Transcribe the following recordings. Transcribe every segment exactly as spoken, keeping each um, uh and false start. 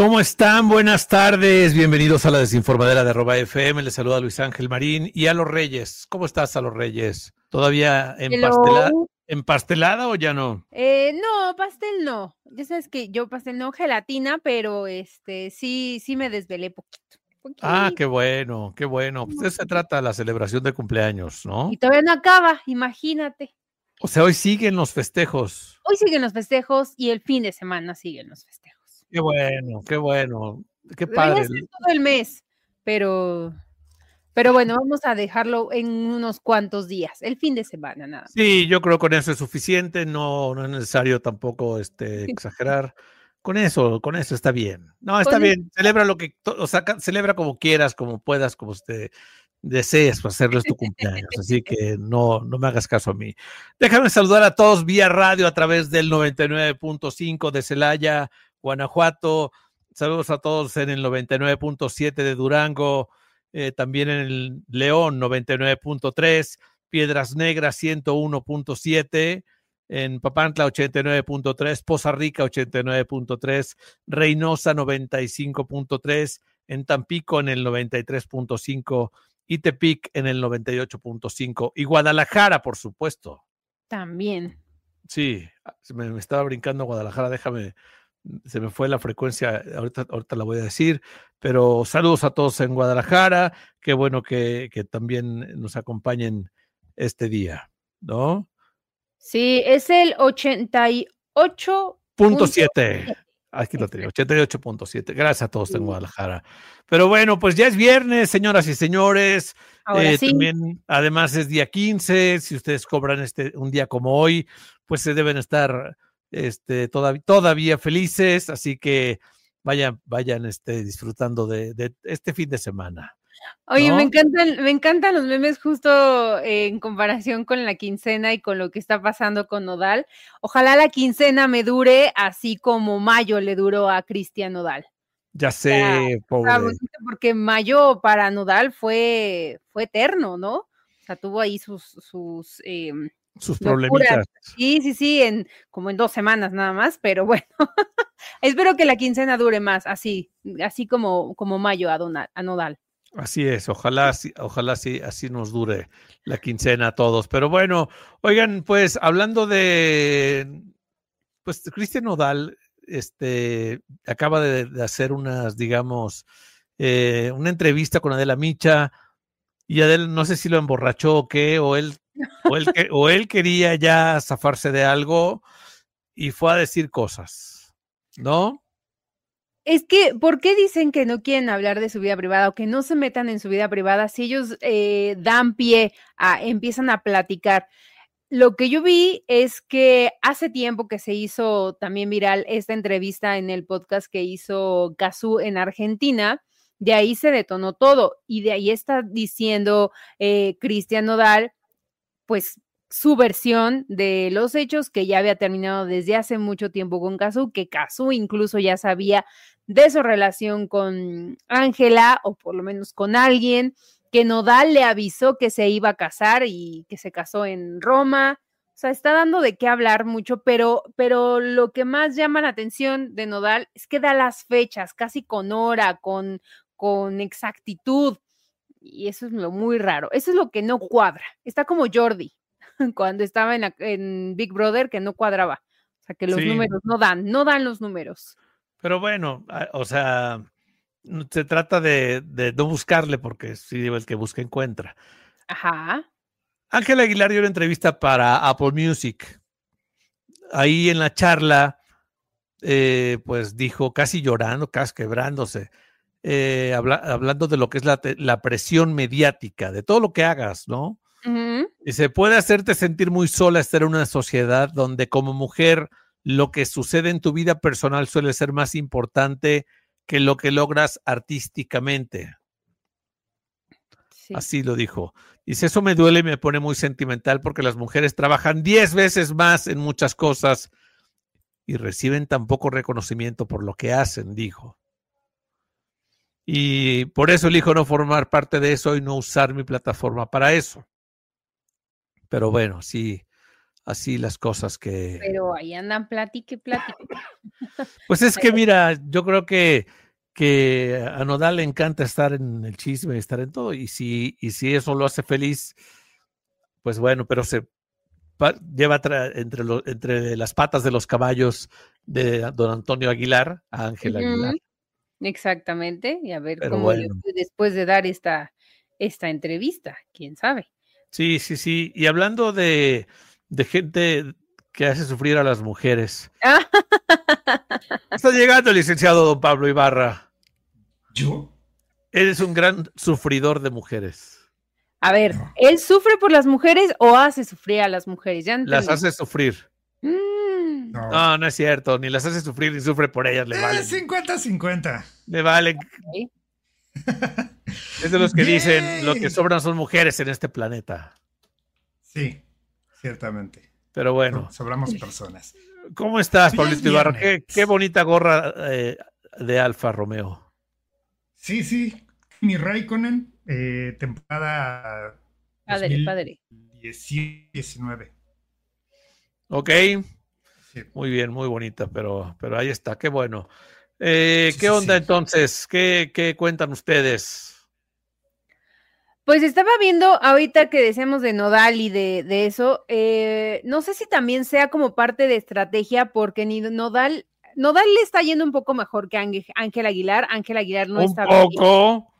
¿Cómo están? Buenas tardes. Bienvenidos a la Desinformadera de arroba F M. Les saluda Luis Ángel Marín y a los Reyes. ¿Cómo estás, a los Reyes? ¿Todavía empastela, empastelada o ya no? Eh, no, pastel no. Ya sabes que yo pastel no, gelatina, pero este sí, sí me desvelé poquito. poquito. Ah, qué bueno, qué bueno. Pues de eso se trata la celebración de cumpleaños, ¿no? Y todavía no acaba, imagínate. O sea, hoy siguen los festejos. Hoy siguen los festejos y el fin de semana siguen los festejos. Qué bueno, qué bueno. Qué Debería padre. ser todo el mes, pero, pero bueno, vamos a dejarlo en unos cuantos días, el fin de semana nada más. Sí, yo creo que con eso es suficiente. No, no es necesario tampoco este, exagerar. Con eso, con eso está bien. No, está Con bien. Celebra lo que, o sea, celebra como quieras, como puedas, como te desees, para hacerlo es tu cumpleaños. Así que no, no me hagas caso a mí. Déjame saludar a todos vía radio a través del noventa y nueve punto cinco de Celaya, Guanajuato. Saludos a todos en el noventa y nueve punto siete de Durango, eh, también en el León noventa y nueve punto tres, Piedras Negras ciento uno punto siete, en Papantla ochenta y nueve punto tres, Poza Rica ochenta y nueve punto tres, Reynosa noventa y cinco punto tres, en Tampico en el noventa y tres punto cinco y Tepic en el noventa y ocho punto cinco y Guadalajara, por supuesto. También. Sí, me, me estaba brincando Guadalajara, déjame, se me fue la frecuencia, ahorita, ahorita la voy a decir, pero saludos a todos en Guadalajara, qué bueno que, que también nos acompañen este día, ¿no? Sí, es el ochenta y ocho punto siete. Aquí lo tenía, ochenta y ocho punto siete. Gracias a todos en Guadalajara. Pero bueno, pues ya es viernes, señoras y señores. Ahora eh, sí. También, además es día quince. Si ustedes cobran este un día como hoy, pues se deben estar este, todavía, todavía felices. Así que vayan, vayan este, disfrutando de, de este fin de semana. Oye, ¿no? me encantan, me encantan los memes justo eh, en comparación con la quincena y con lo que está pasando con Nodal. Ojalá la quincena me dure así como mayo le duró a Cristian Nodal. Ya sé, o sea, pobre. porque mayo para Nodal fue, fue eterno, ¿no? O sea, tuvo ahí sus, sus, eh, sus locuras. problemitas. Sí, sí, sí, en, como en dos semanas nada más, pero bueno. Espero que la quincena dure más, así, así como, como mayo a, Donald, a Nodal. Así es, ojalá, ojalá sí, así nos dure la quincena a todos. Pero bueno, oigan, pues hablando de, pues Cristian Nodal, este, acaba de, de hacer unas, digamos, eh, una entrevista con Adela Micha y Adela no sé si lo emborrachó o qué, o él, o él, o él quería ya zafarse de algo y fue a decir cosas, ¿no? Es que, ¿por qué dicen que no quieren hablar de su vida privada o que no se metan en su vida privada si ellos eh, dan pie a, empiezan a platicar? Lo que yo vi es que hace tiempo que se hizo también viral esta entrevista en el podcast que hizo Cazzu en Argentina, de ahí se detonó todo y de ahí está diciendo eh, Cristian Nodal, pues su versión de los hechos que ya había terminado desde hace mucho tiempo con Cazzu, que Cazzu incluso ya sabía de su relación con Ángela, o por lo menos con alguien, que Nodal le avisó que se iba a casar y que se casó en Roma. O sea, está dando de qué hablar mucho, pero, pero lo que más llama la atención de Nodal es que da las fechas, casi con hora, con, con exactitud, y eso es lo muy raro. Eso es lo que no cuadra. Está como Jordi, cuando estaba en, la, en Big Brother, que no cuadraba. O sea, que los sí. números no dan, no dan los números. Pero bueno, o sea, se trata de, de no buscarle porque si el que busca encuentra. Ajá. Ángela Aguilar dio una entrevista para Apple Music. Ahí en la charla, eh, pues dijo, casi llorando, casi quebrándose, eh, habla, hablando de lo que es la, la presión mediática, de todo lo que hagas, ¿no? Uh-huh. Y se puede hacerte sentir muy sola estar en una sociedad donde como mujer lo que sucede en tu vida personal suele ser más importante que lo que logras artísticamente. Sí. Así lo dijo. Dice, eso me duele y me pone muy sentimental porque las mujeres trabajan diez veces más en muchas cosas y reciben tan poco reconocimiento por lo que hacen, dijo. Y por eso elijo no formar parte de eso y no usar mi plataforma para eso. Pero bueno, sí, así las cosas que... Pero ahí andan platique, platique. Pues es que mira, yo creo que, que a Nodal le encanta estar en el chisme, estar en todo, y si, y si eso lo hace feliz, pues bueno, pero se pa, lleva tra, entre, lo, entre las patas de los caballos de don Antonio Aguilar a Ángela uh-huh. Aguilar. Exactamente, y a ver pero cómo bueno. le fue después de dar esta, esta entrevista, quién sabe. Sí, sí, sí, y hablando de, de gente que hace sufrir a las mujeres. Está llegando el licenciado don Pablo Ibarra. ¿Yo? Eres un gran sufridor de mujeres. A ver, no. ¿Él sufre por las mujeres o hace sufrir a las mujeres? Ya las hace sufrir. Mm. No. no, no es cierto, ni las hace sufrir ni sufre por ellas, le eh, valen. cincuenta cincuenta. Le valen. ¿Sí? Es de los que Bien. dicen, lo que sobran son mujeres en este planeta. Sí, ciertamente. Pero bueno. Sobramos personas. ¿Cómo estás, Pablito Ibarra? Qué, qué bonita gorra eh, de Alfa Romeo. Sí, sí. Mi Raikkonen, eh, temporada padre, padre. diecinueve. Ok. Sí. Muy bien, muy bonita, pero, pero ahí está, qué bueno. Eh, sí, ¿Qué onda sí. entonces? ¿Qué, ¿Qué cuentan ustedes? Pues estaba viendo ahorita que decíamos de Nodal y de, de eso, eh, no sé si también sea como parte de estrategia, porque ni Nodal, Nodal le está yendo un poco mejor que Ángel Aguilar, Ángel Aguilar no ¿Un está poco?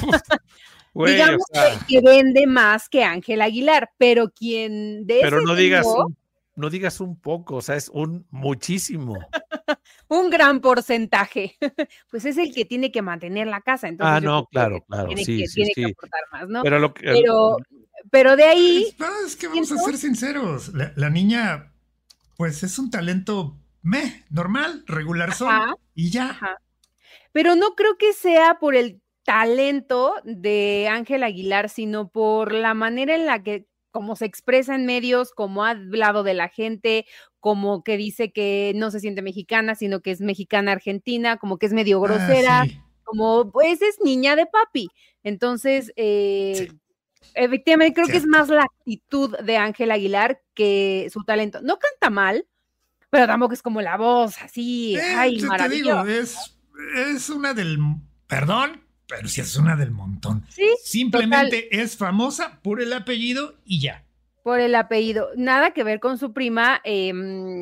Güey, digamos o sea... que, que vende más que Ángel Aguilar, pero quien de Pero ese no digas, tengo, un, no digas un poco, o sea, es un muchísimo. Un gran porcentaje, pues es el que tiene que mantener la casa. Entonces ah, no, claro, claro, tiene sí, que, sí, tiene sí. que aportar más, ¿no? Pero, lo que, pero, pero de ahí... Es, no, es que vamos ¿siento? a ser sinceros, la, la niña, pues es un talento meh, normal, regular son, y ya. Ajá. Pero no creo que sea por el talento de Ángel Aguilar, sino por la manera en la que como se expresa en medios, como ha hablado de la gente, como que dice que no se siente mexicana, sino que es mexicana argentina, como que es medio grosera, ah, sí. como pues es niña de papi. Entonces, eh, sí. efectivamente creo Cierto. que es más la actitud de Ángel Aguilar que su talento. No canta mal, pero tampoco es como la voz así, eh, ay, te, te digo, es, es una del, perdón, pero sí es una del montón. Sí, simplemente total. Es famosa por el apellido y ya. Por el apellido. Nada que ver con su prima, eh,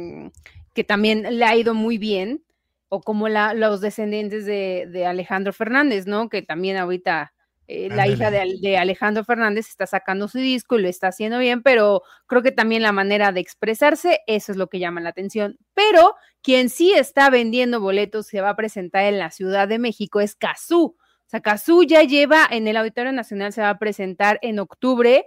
que también le ha ido muy bien, o como la, los descendientes de, de Alejandro Fernández, ¿no? Que también ahorita eh, la hija de, de Alejandro Fernández está sacando su disco y lo está haciendo bien, pero creo que también la manera de expresarse, eso es lo que llama la atención. Pero quien sí está vendiendo boletos, se va a presentar en la Ciudad de México, es Cazzu. O sea, Cazzu ya lleva en el Auditorio Nacional, se va a presentar en octubre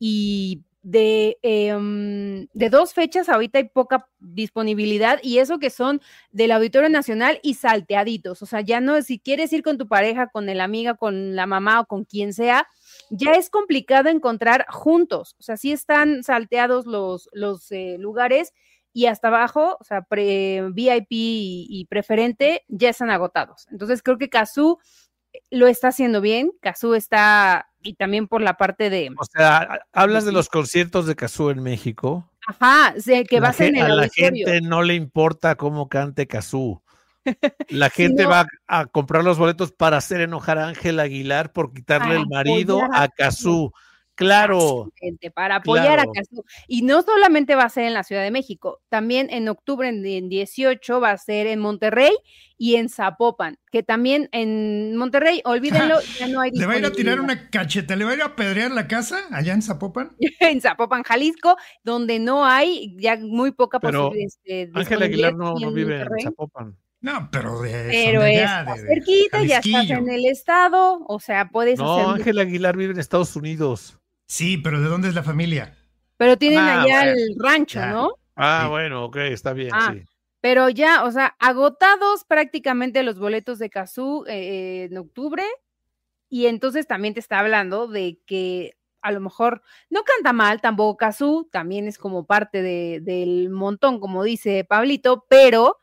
y de, eh, de dos fechas ahorita hay poca disponibilidad y eso que son del Auditorio Nacional y salteaditos. O sea, ya no, si quieres ir con tu pareja, con la amiga, con la mamá o con quien sea, ya es complicado encontrar juntos. O sea, sí están salteados los, los eh, lugares y hasta abajo, o sea, pre, V I P y, y preferente ya están agotados. Entonces creo que Cazzu lo está haciendo bien, Cazzu está, y también por la parte de... O sea, hablas de los conciertos de Cazzu en México. Ajá, sé que va a ser en el A la auditorio. gente no le importa cómo cante Cazzu. La gente no, va a comprar los boletos para hacer enojar a Ángel Aguilar por quitarle el marido a, a Cazzu. Claro. Para apoyar claro. a Cazzu. Y no solamente va a ser en la Ciudad de México, también en octubre, en dieciocho, va a ser en Monterrey y en Zapopan, que también en Monterrey, olvídenlo, ya no hay. ¿Le va a ir a tirar una cacheta? ¿Le va a ir a apedrear la casa allá en Zapopan? En Zapopan, Jalisco, donde no hay ya muy poca Pero posibilidad. Este, Ángel Aguilar no, no vive en Zapopan. No, pero de Pero de allá, está de, de cerquita, ya estás en el estado, o sea, puedes no, hacer... No, Ángel Aguilar vive en Estados Unidos. Sí, pero ¿de dónde es la familia? Pero tienen ah, allá bueno, el rancho, ya. ¿no? Ah, sí. Bueno, ok, está bien, ah, sí. Pero ya, o sea, agotados prácticamente los boletos de Cazzu eh, en octubre, y entonces también te está hablando de que a lo mejor no canta mal tampoco Cazzu, también es como parte de, del montón, como dice Pablito, pero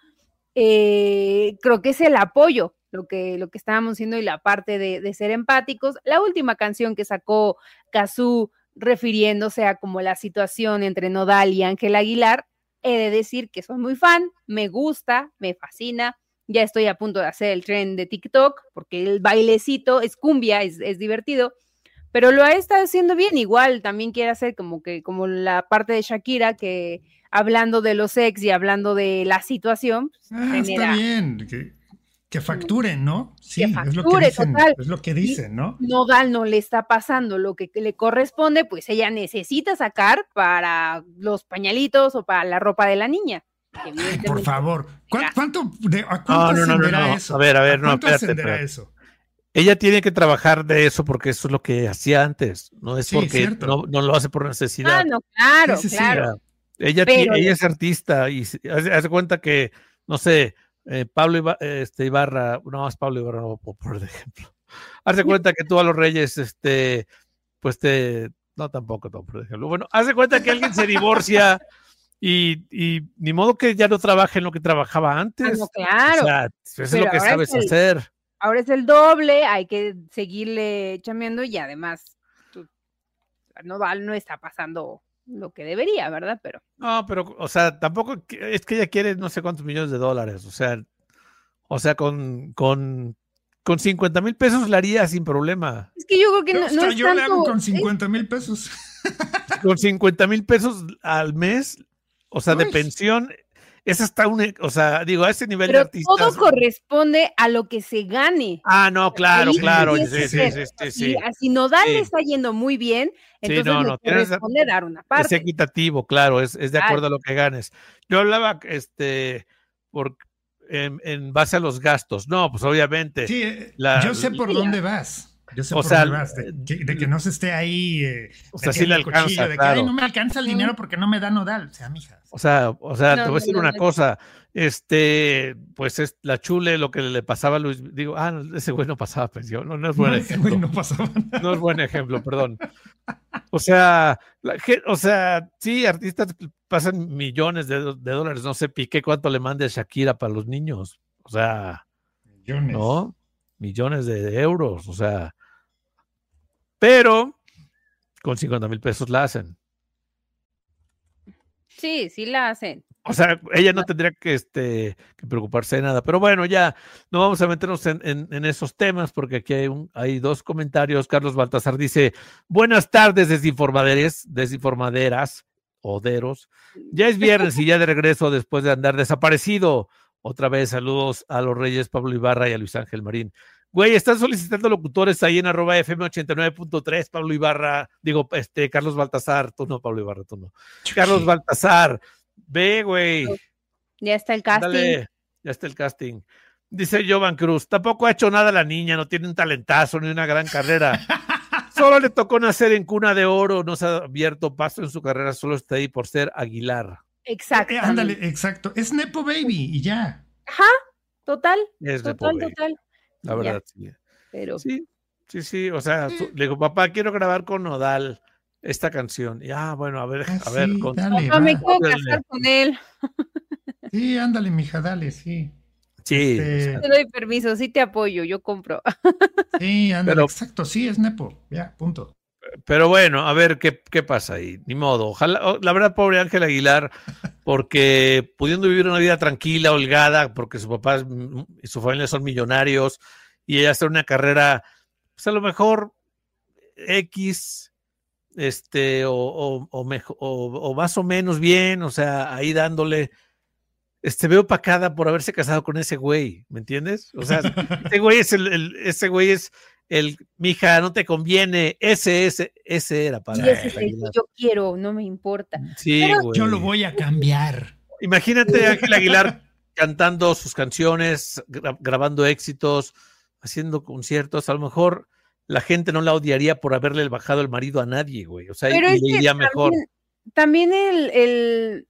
eh, creo que es el apoyo, lo que, lo que estábamos diciendo y la parte de, de ser empáticos. La última canción que sacó Cazzu refiriéndose a como la situación entre Nodal y Ángel Aguilar, he de decir que soy muy fan, me gusta, me fascina. Ya estoy a punto de hacer el tren de TikTok, porque el bailecito es cumbia, es, es divertido, pero lo ha estado haciendo bien. Igual también quiere hacer como que, como la parte de Shakira, que hablando de los ex y hablando de la situación, pues, ah, genera... está bien, que, que facturen, ¿no? Sí, que facture, es lo que dicen, total. es lo que dicen, ¿no? Nodal no le está pasando lo que le corresponde, pues ella necesita sacar para los pañalitos o para la ropa de la niña. Ay, por favor, ¿cuánto, cuánto de, ¿a cuánto no, no, ascenderá no, no, no. eso? A ver, a ver, ¿A no, cuánto espérate, ascenderá espérate. eso? Ella tiene que trabajar de eso porque eso es lo que hacía antes, no es Sí, porque cierto. no, no lo hace por necesidad. Ah, no, claro, Sí, sí, sí. claro. Ella, Pero- ti- ella es artista y se- hace, hace cuenta que, no sé, eh, Pablo Iba- este, Ibarra, no más Pablo Ibarra, no, por, por ejemplo. Hace cuenta que tú a los Reyes, este, pues te, no tampoco, no, por ejemplo. Bueno, hace cuenta que alguien se divorcia y, y ni modo que ya no trabaje en lo que trabajaba Ah, antes. no, claro. O sea, eso es Pero lo que ahora sabes es el- hacer. Ahora es el doble, hay que seguirle chameando y además tú, Nodal no está pasando lo que debería, ¿verdad? Pero No, pero, o sea, tampoco es que ella quiere no sé cuántos millones de dólares. O sea, o sea, con, con, con cincuenta mil pesos la haría sin problema. es que yo creo que Yo, no, no hasta es yo le hago tanto, con cincuenta mil pesos. Con cincuenta mil pesos al mes, o sea, de Uy. pensión, es hasta un, o sea, digo, a ese nivel de pero artistas. todo corresponde a lo que se gane. Ah, no, claro, Ahí claro. tiene Sí, que sí, ser. sí, sí, Si, sí. si Nodal Sí. le está yendo muy bien, Sí, entonces no, le no, tienes- corresponde dar una Es parte. equitativo, claro, es, es de Claro. acuerdo a lo que ganes. Yo hablaba, este, por, en, en base a los gastos. No, pues obviamente. Sí, eh, La- yo sé por Sí. dónde vas. Yo sé O por sea, dónde vas. De que, de que no se esté ahí. Eh, O sea, sí le metiendo el cuchillo, alcanza, de que, claro. "Ay, no me alcanza el dinero porque no me da Nodal". O sea, mija. O sea, o sea, No, te voy a no, decir no, una no. cosa, este, pues es la chule, lo que le pasaba a Luis, digo, ah, no, ese güey no pasaba pensión, no, no es buen No, ese ejemplo, güey no pasaba nada. no es buen ejemplo, perdón. O sea, la gen- o sea, sí, artistas pasan millones de, do- de dólares, no sé, Piqué cuánto le mande a Shakira para los niños, o sea, Millones. ¿no? Millones de, de euros, o sea, pero con cincuenta mil pesos la hacen. Sí, sí la hacen. O sea, ella no tendría que, este, que preocuparse de nada. Pero bueno, ya no vamos a meternos en, en, en esos temas porque aquí hay, un, hay dos comentarios. Carlos Baltasar dice, buenas tardes, desinformaderes, desinformaderas, oderos. Ya es viernes y ya de regreso después de andar desaparecido. Otra vez saludos a los Reyes, Pablo Ibarra y a Luis Ángel Marín. Güey, están solicitando locutores ahí en arroba F M ochenta y nueve punto tres, Pablo Ibarra, digo, este, Carlos Baltasar, tú no, Pablo Ibarra, tú no. Carlos Baltasar, ve, güey. Ya está el casting. Dale, ya está el casting. Dice Jovan Cruz, tampoco ha hecho nada la niña, no tiene un talentazo ni una gran carrera. Solo le tocó nacer en cuna de oro, no se ha abierto paso en su carrera, solo está ahí por ser Aguilar. Exacto. Eh, ándale, exacto. Es Nepo Baby y ya. Ajá, total, Es de total, pobre, total. la verdad, sí. Pero Sí, sí, sí, o sea, su- le digo, papá, quiero grabar con Nodal esta canción. Y, ah, bueno, a ver, Ah, a ver, sí, con- dale, papá, me va. quiero Órale. casar con él. Sí, ándale, mija, dale, sí. sí, Este, Te doy permiso, sí te apoyo, yo compro. Sí, ándale, Pero- exacto, sí, es Nepo. Ya, punto. pero bueno, a ver qué, qué pasa ahí. Ni modo. Ojalá, o- la verdad, pobre Ángel Aguilar, porque pudiendo vivir una vida tranquila, holgada, porque su papá es- y su familia son millonarios, y ella hacer una carrera, pues a lo mejor X, este, o, o, o, mejo- o- o más o menos bien, o sea, ahí dándole. Este, veo opacada por haberse casado con ese güey, ¿me entiendes? O sea, ese güey es el, el- ese güey es el, mija, no te conviene, ese, ese, ese era para Y ese es el que Aguilar. yo quiero, no me importa. Sí, Pero- güey. Yo lo voy a cambiar. Imagínate a Ángel Aguilar cantando sus canciones, gra- grabando éxitos, haciendo conciertos. A lo mejor la gente no la odiaría por haberle bajado el marido a nadie, güey. O sea, Pero y es le que iría mejor. también, también el, el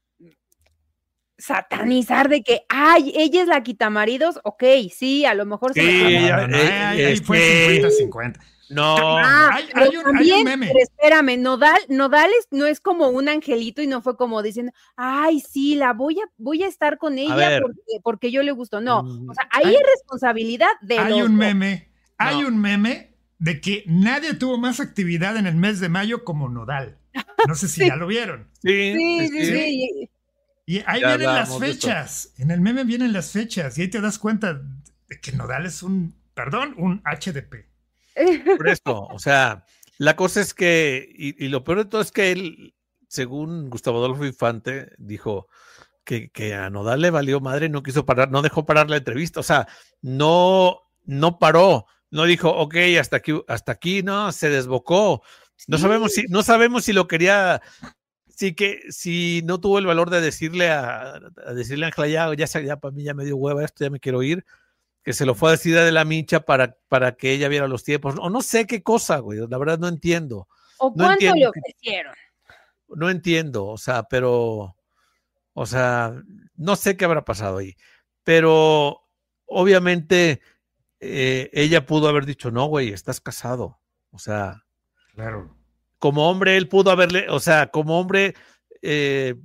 satanizar de que, ay, ella es la quitamaridos, ok, sí, a lo mejor se Sí, le No, ella- no, no, eh, ahí, ahí fue este- cincuenta cincuenta. No, Ah, Hay- pero hay un- hay un también, meme. pero espérame, Nodal, Nodal es- no es como un angelito y no fue como diciendo, ay, sí, la voy a, voy a estar con ella ver. porque, porque yo le gusto. No, Mm, o sea, ahí hay- es responsabilidad de Hay los un dos. meme, hay No. un meme de que nadie tuvo más actividad en el mes de mayo como Nodal. No sé si Sí. ya lo vieron. sí, Sí, sí, sí, sí. sí. Y ahí Ya vienen las hablábamos de fechas. En el meme vienen las fechas. Y ahí te das cuenta de que Nodal es un, perdón, un H D P. Por esto, o sea, la cosa es que, y, y lo peor de todo es que él, según Gustavo Adolfo Infante, dijo que, que a Nodal le valió madre, no quiso parar, no dejó parar la entrevista, o sea, no, no paró, no dijo, ok, hasta aquí, hasta aquí, no, se desbocó. No Sí. sabemos si, no sabemos si lo quería, si que, si no tuvo el valor de decirle a, a decirle a Ángela, ya, ya, se- ya para mí ya me dio hueva esto, ya me quiero ir, que se lo fue a decir a de la Mincha para, para que ella viera los tiempos, o no sé qué cosa, güey, la verdad no entiendo. ¿O No cuánto entiendo le que- ofrecieron? No entiendo, o sea, pero, o sea, no sé qué habrá pasado ahí, pero obviamente eh, ella pudo haber dicho, no, güey, estás casado, o sea, Claro. como hombre él pudo haberle, o sea, como hombre, eh,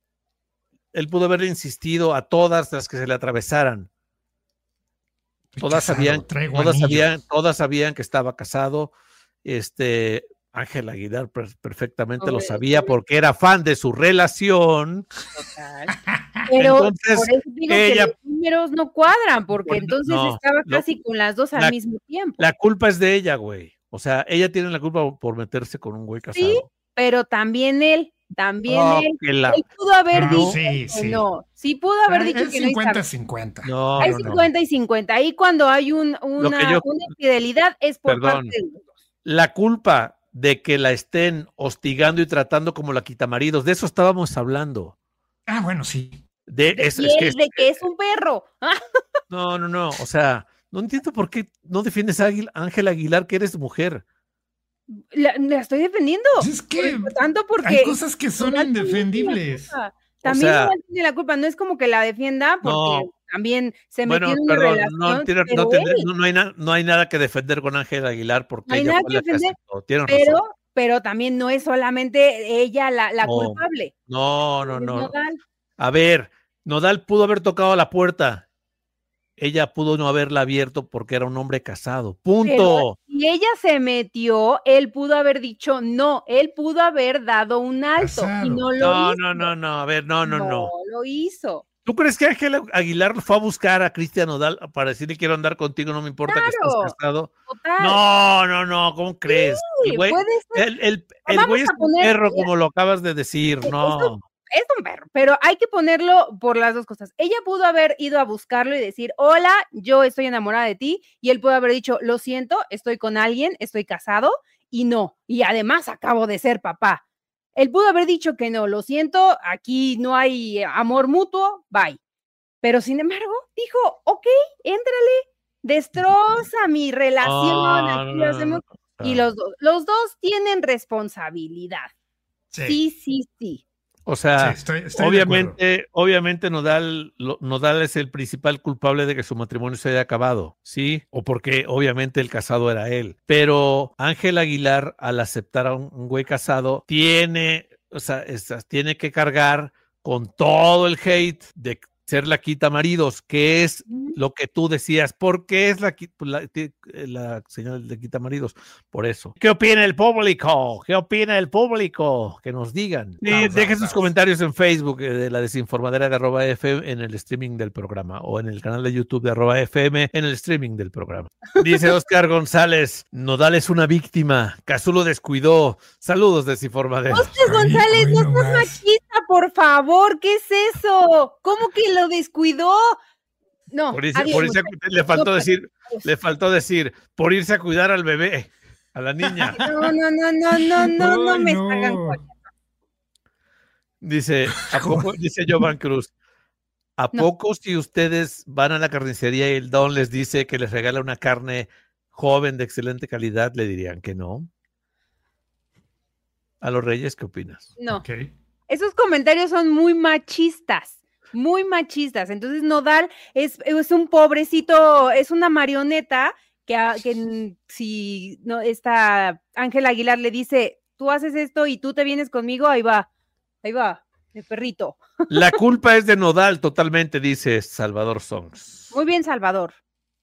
él pudo haberle insistido a todas las que se le atravesaran. Estoy Todas casado, sabían, traigo todas anillo. sabían, todas sabían que estaba casado. Este, Ángel Aguilar per- perfectamente lo Sobre- sabía porque era fan de su relación. Total. Pero Entonces, por eso digo ella- que los números no cuadran, porque Por- entonces no, estaba lo- casi con las dos al la- mismo tiempo. La culpa es de ella, güey. O sea, ella tiene la culpa por meterse con un güey Sí, casado. pero también él, también Oh, él. que la- Él pudo haber No, dicho sí, que sí. no. Sí pudo haber Ah, dicho es que no. y cincuenta sabe- cincuenta. No, Hay no, no. cincuenta y cincuenta. Ahí cuando hay un, una, que yo- una infidelidad es por Perdón. parte de los dos. La culpa de que la estén hostigando y tratando como la quitamaridos, de eso estábamos hablando. Ah, bueno, sí. De, De, es, y es él que, de que es un perro. Ah, no, no, no. O sea, no entiendo por qué no defiendes a Águil- Ángela Aguilar, que eres mujer. La, la estoy defendiendo. Es que Por tanto, porque hay cosas que son Nodal también tiene la indefendibles. culpa. También sea- Nodal tiene la culpa. No es como que la defienda porque No. también se Bueno, metió en una perdón, relación. no, tiene- pero no, tendré- él, no- no hay na- no hay nada que defender con Ángela Aguilar porque No hay ella nada fue que la que defender, aceptó. Tienes pero, razón. pero también no es solamente ella la, la No, culpable. No, no, Es no. Nodal. A ver, Nodal pudo haber tocado la puerta. Ella pudo no haberla abierto porque era un hombre casado. Punto. Pero si ella se metió, él pudo haber dicho no, él pudo haber dado un alto Casado. y no lo No, hizo. no, no, no. A ver, no, no, no. lo hizo. ¿Tú crees que Ángela Aguilar fue a buscar a Cristian Nodal para decirle quiero andar contigo, no me importa que Claro. estés casado? Total. No, no, no, ¿cómo crees? Sí, El güey, puede ser. el, el, el Vamos güey es a un poner- perro, como lo acabas de decir. Eso- No. Es un perro, pero hay que ponerlo por las dos cosas. Ella pudo haber ido a buscarlo y decir, hola, yo estoy enamorada de ti, y él pudo haber dicho, lo siento, estoy con alguien, estoy casado, y no, y además acabo de ser papá. Él pudo haber dicho que no, lo siento, aquí no hay amor mutuo, bye. Pero sin embargo, dijo, ok, éntrale, destroza mi relación, No, aquí no, lo no, hacemos. no. Y los dos, los dos tienen responsabilidad. Sí, Sí, sí, sí. O sea, sí, estoy, estoy de acuerdo. obviamente, obviamente Nodal, lo- Nodal es el principal culpable de que su matrimonio se haya acabado, ¿sí? O porque obviamente el casado era él. Pero Ángel Aguilar, al aceptar a un, un güey casado, tiene, o sea, es- tiene que cargar con todo el hate de ser la quita maridos, que es lo que tú decías. ¿Por qué es la, qui- la, la señal de quita maridos? Por eso. ¿Qué opina el público? ¿Qué opina el público? Que nos digan. Sí, Vamos, dejen vamos, sus vamos. comentarios en Facebook eh, de la desinformadera de arroba F M en el streaming del programa o en el canal de YouTube de arroba F M en el streaming del programa. Dice Oscar González, Nodal es una víctima. Cazú lo descuidó. Saludos, desinformadera. Oscar González, Ay, no hoy seas nomás. machista, por favor. ¿Qué es eso? ¿Cómo que lo descuidó? No, Por irse- adiós, por irse a- muchachos. le faltó No, decir, adiós. le faltó decir, por irse a cuidar al bebé, a la niña. No, no, no, no, no, no, no Ay, me no. hagan coña. Dice, ¿a poco, dice Jovan Cruz, ¿a No. poco si ustedes van a la carnicería y el don les dice que les regala una carne joven de excelente calidad, le dirían que no? A los Reyes, ¿qué opinas? No, Ok. esos comentarios son muy machistas, muy machistas. Entonces, Nodal es, es un pobrecito, es una marioneta que, a- que n- si no, esta Ángela Aguilar le dice, tú haces esto y tú te vienes conmigo, ahí va, ahí va, el perrito. La culpa es de Nodal totalmente, dice Salvador Songs. Muy bien, Salvador.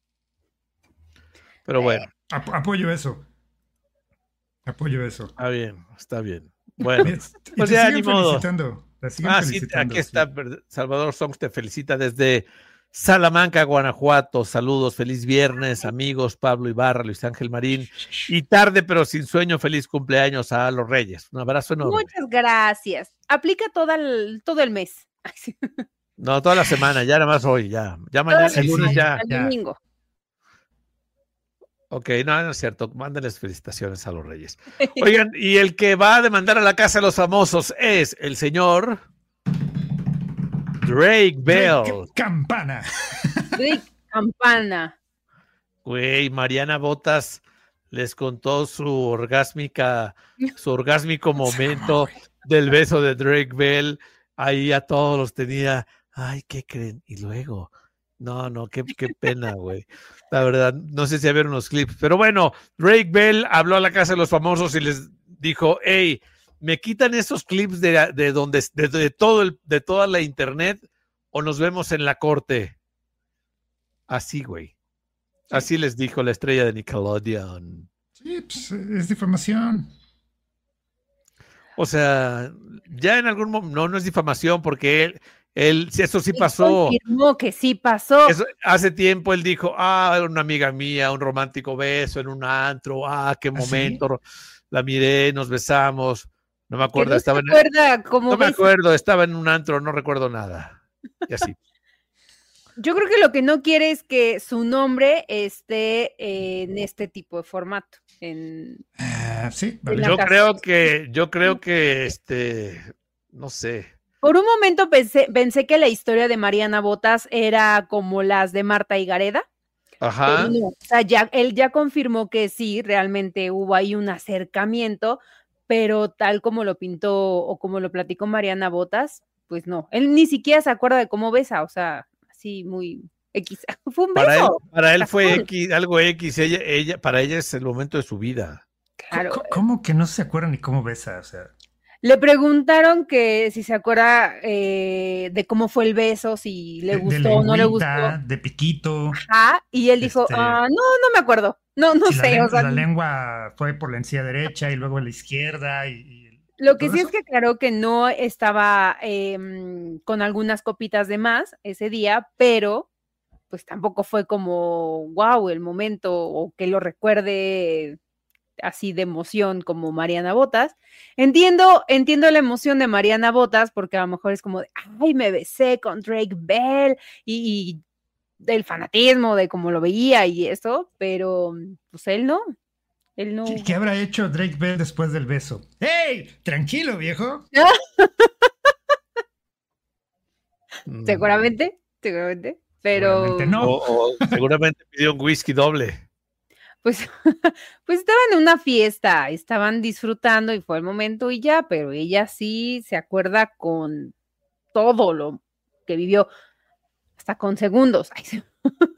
Pero bueno, Ap- apoyo eso. Apoyo eso. está bien, está bien. Bueno, Mira, y pues te ya, siguen ni modo. felicitando. Ah, sí, aquí está. Sí. Salvador Songs te felicita desde Salamanca, Guanajuato. Saludos, feliz viernes, amigos. Pablo Ibarra, Luis Ángel Marín. Y tarde, pero sin sueño, feliz cumpleaños a los Reyes. Un abrazo enorme. Muchas gracias. Aplica todo el, todo el mes. No, toda la semana, ya nada más hoy, ya. Ya mañana, sí, el lunes sí, ya. El domingo. Ok, no, no es cierto. Mándenles felicitaciones a los Reyes. Oigan, y el que va a demandar a la Casa de los Famosos es el señor Drake Bell. Drake Campana. Drake Campana. Güey, Mariana Botas les contó su orgásmica, su orgásmico momento del beso de Drake Bell. Ahí a todos los tenía. Ay, ¿qué creen? Y luego, no, no, qué, qué pena, güey. La verdad, no sé si vieron los clips, pero bueno, Drake Bell habló a la Casa de los Famosos y les dijo, hey, me quitan esos clips de, de donde, de, de todo el, de toda la internet o nos vemos en la corte. Así, güey. Así les dijo la estrella de Nickelodeon. Sí, pues es difamación. O sea, ya en algún momento, no, no es difamación porque él, él, eso sí pasó. Él confirmó que sí pasó. Eso, hace tiempo él dijo, ah, era una amiga mía, un romántico beso en un antro, ah, qué momento, ¿sí? La miré, nos besamos, no me acuerdo, no estaba se acuerda en, cómo no me ves? acuerdo, estaba en un antro, no recuerdo nada, y así. Yo creo que lo que no quiere es que su nombre esté en este tipo de formato. En, uh, sí, vale. Yo creo que, yo creo que, este, no sé. Por un momento pensé, pensé que la historia de Mariana Botas era como las de Marta y Gareda. Ajá. No, o sea, ya, él ya confirmó que sí, realmente hubo ahí un acercamiento, pero tal como lo pintó o como lo platicó Mariana Botas, pues no. Él ni siquiera se acuerda de cómo besa, o sea, así muy X. Fue un beso. Para él, para él fue X, algo X, ella, ella, para ella es el momento de su vida. Claro. ¿Cómo, cómo que no se acuerda ni cómo besa? O sea. Le preguntaron que si se acuerda eh, de cómo fue el beso, si le de, gustó o no le gustó. De piquito. Ajá, y él dijo, este, ah, no, no me acuerdo. No, no si sé. La, o sea, la lengua fue por la encía derecha y luego a la izquierda. Y, y lo que sí eso? es que aclaró que no estaba eh, con algunas copitas de más ese día, pero pues tampoco fue como, wow, el momento o que lo recuerde así de emoción como Mariana Botas. Entiendo, entiendo la emoción de Mariana Botas porque a lo mejor es como de, ay, me besé con Drake Bell y, y del fanatismo de cómo lo veía y eso, pero pues él no, él no. ¿Qué, qué habrá hecho Drake Bell después del beso? ¡Hey! Tranquilo, viejo. Seguramente, seguramente, pero seguramente no. O, o seguramente pidió un whisky doble. Pues, pues estaban en una fiesta, estaban disfrutando y fue el momento y ya, pero ella sí se acuerda con todo lo que vivió, hasta con segundos. Ay, sí.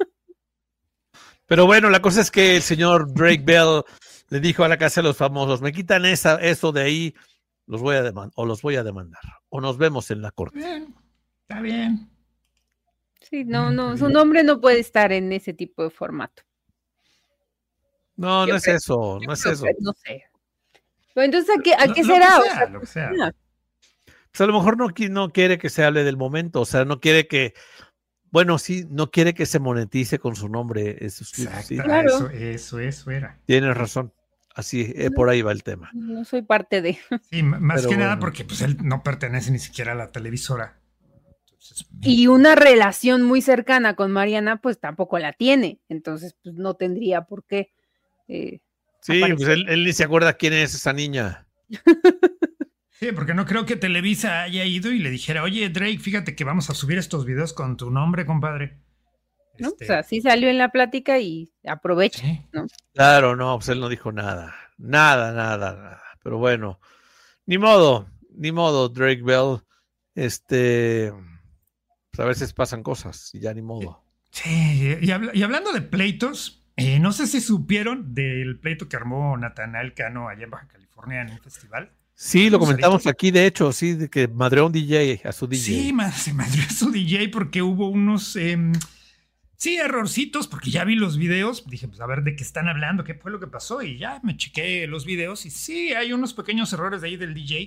Pero bueno, la cosa es que el señor Drake Bell le dijo a la Casa de los Famosos, me quitan esa, eso de ahí, los voy a demandar, o los voy a demandar, o nos vemos en la corte. Bien, está bien. Sí, no, no, su nombre no puede estar en ese tipo de formato. No, yo no es creo, eso, no es eso. No sé. Pero entonces, ¿a qué, a qué lo, será? Lo que sea, o sea, lo que sea. Pues a lo mejor no, no quiere que se hable del momento, o sea, no quiere que, bueno, sí, no quiere que se monetice con su nombre. Eso, Exacto, sí. claro. eso, eso, eso era. Tienes razón, así, eh, por ahí va el tema. No soy parte de... Sí, más Pero que bueno. nada porque pues él no pertenece ni siquiera a la televisora. Entonces, y una relación muy cercana con Mariana, pues tampoco la tiene, entonces pues no tendría por qué. Eh, sí, pues él, él ni se acuerda quién es esa niña. Sí, porque no creo que Televisa haya ido y le dijera, oye, Drake, fíjate que vamos a subir estos videos con tu nombre, compadre. ¿No? Este... O sea, sí salió en la plática y aprovecha, ¿Sí? ¿no? Claro, no, pues él no dijo nada, nada, nada, nada. Pero bueno, ni modo, ni modo, Drake Bell, este, pues a veces pasan cosas y ya ni modo. Sí, y, habla, y hablando de pleitos, eh, no sé si supieron del pleito que armó Natanael Cano allá en Baja California en un festival. Sí, lo comentamos aquí, de hecho, sí, de que madreó a un D J, a su D J. Sí, se madreó a su D J porque hubo unos, eh, sí, errorcitos, porque ya vi los videos, dije, pues a ver de qué están hablando, qué fue lo que pasó, y ya me chequé los videos, y sí, hay unos pequeños errores de ahí del D J,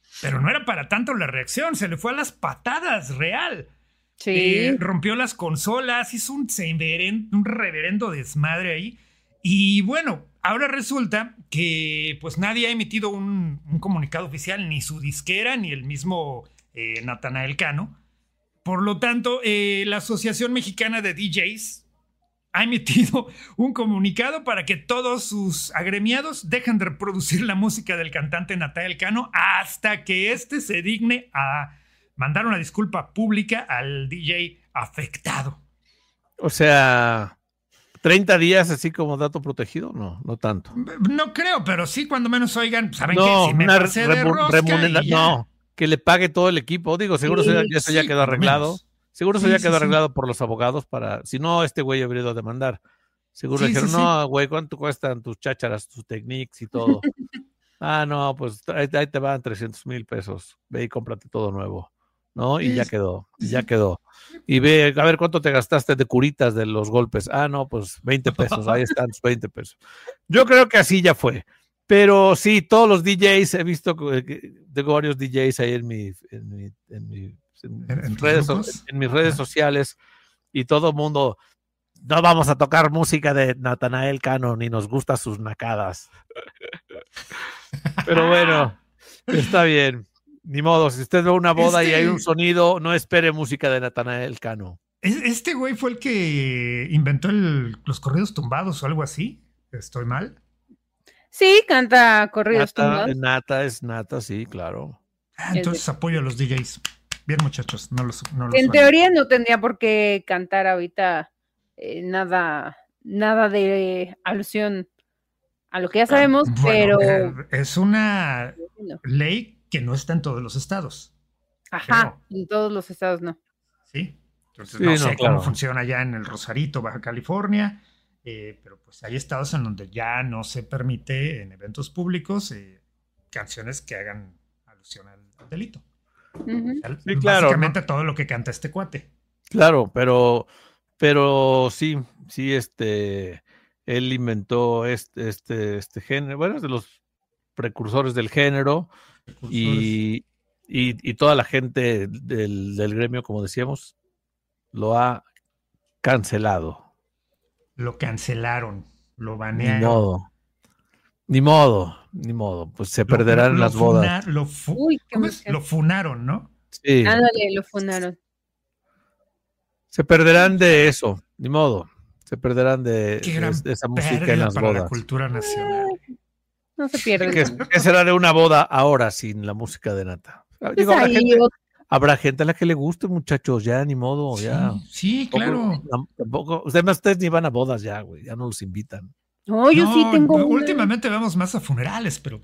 pero no era para tanto la reacción, se le fue a las patadas, real. Sí. Eh, rompió las consolas, hizo un, un reverendo desmadre ahí. Y bueno, ahora resulta que pues nadie ha emitido un, un comunicado oficial, ni su disquera, ni el mismo eh, Natanael Cano. Por lo tanto, eh, la Asociación Mexicana de D Js ha emitido un comunicado para que todos sus agremiados dejen de reproducir la música del cantante Natanael Cano hasta que éste se digne a mandar una disculpa pública al D J afectado. O sea, ¿treinta días así como dato protegido? No, no tanto. No creo, pero sí cuando menos oigan, ¿saben no, qué? Si me una pasé de rosca y ya. No, que le pague todo el equipo. Digo, seguro sí, eso, ya, eso sí, ya quedó arreglado. Menos. Seguro sí, eso ya quedó sí, arreglado sí. por los abogados para... Si no, este güey habría ido a demandar. Seguro sí, dijeron, sí, no, güey, ¿cuánto cuestan tus chácharas, tus techniques y todo? Ah, no, pues ahí, ahí te van trescientos mil pesos. Ve y cómprate todo nuevo. ¿No? Y ya quedó, y ya quedó. Y ve, a ver, ¿cuánto te gastaste de curitas de los golpes? Ah, no, pues veinte pesos, ahí están tus veinte pesos. Yo creo que así ya fue. Pero sí, todos los D Js, he visto que tengo varios D Js ahí en, mi, en, mi, en, mi, en, ¿En, mis, redes, en, en mis redes sociales y todo el mundo, no vamos a tocar música de Natanael Cano, ni nos gustan sus nacadas. Pero bueno, está bien. Ni modo, si usted ve una boda este... y hay un sonido, no espere música de Natanael Cano. ¿Este güey fue el que inventó el, los corridos tumbados o algo así? ¿Estoy mal? Sí, canta corridos Nata, tumbados. Nata es Nata, sí, claro. Ah, entonces apoyo a los D Js. Bien, muchachos, no los, no los En teoría no tendría por qué cantar ahorita eh, nada, nada de alusión a lo que ya sabemos, bueno, pero... Eh, es una no. ley que no está en todos los estados. Ajá, pero, en todos los estados no. Sí, entonces sí, no, no sé claro. cómo funciona ya en el Rosarito, Baja California, eh, pero pues hay estados en donde ya no se permite en eventos públicos eh, canciones que hagan alusión al, al delito. Uh-huh. O sea, sí, claro, básicamente ¿no? todo lo que canta este cuate. Claro, pero, pero sí, sí, este, él inventó este, este, este género, bueno, es de los precursores del género. Y, y, y toda la gente del, del gremio, como decíamos, lo ha cancelado. Lo cancelaron, lo banearon. Ni modo, ni modo, ni modo. Pues se lo, perderán lo, las lo bodas. Funa, lo, fu Uy, ¿cómo es? Lo funaron, ¿no? Sí. Ándale, lo funaron. Se perderán de eso, ni modo. Se perderán de, de, de esa música en las para bodas. La cultura nacional. No se pierde. ¿Qué, ¿Qué será de una boda ahora sin la música de Nata? Digo, habrá, gente, habrá gente a la que le guste, muchachos, ya ni modo, ya. Sí, sí claro. Tampoco, tampoco, ustedes, ustedes ni van a bodas ya, güey, ya no los invitan. No, yo no, sí tengo. Últimamente una... vamos más a funerales, pero.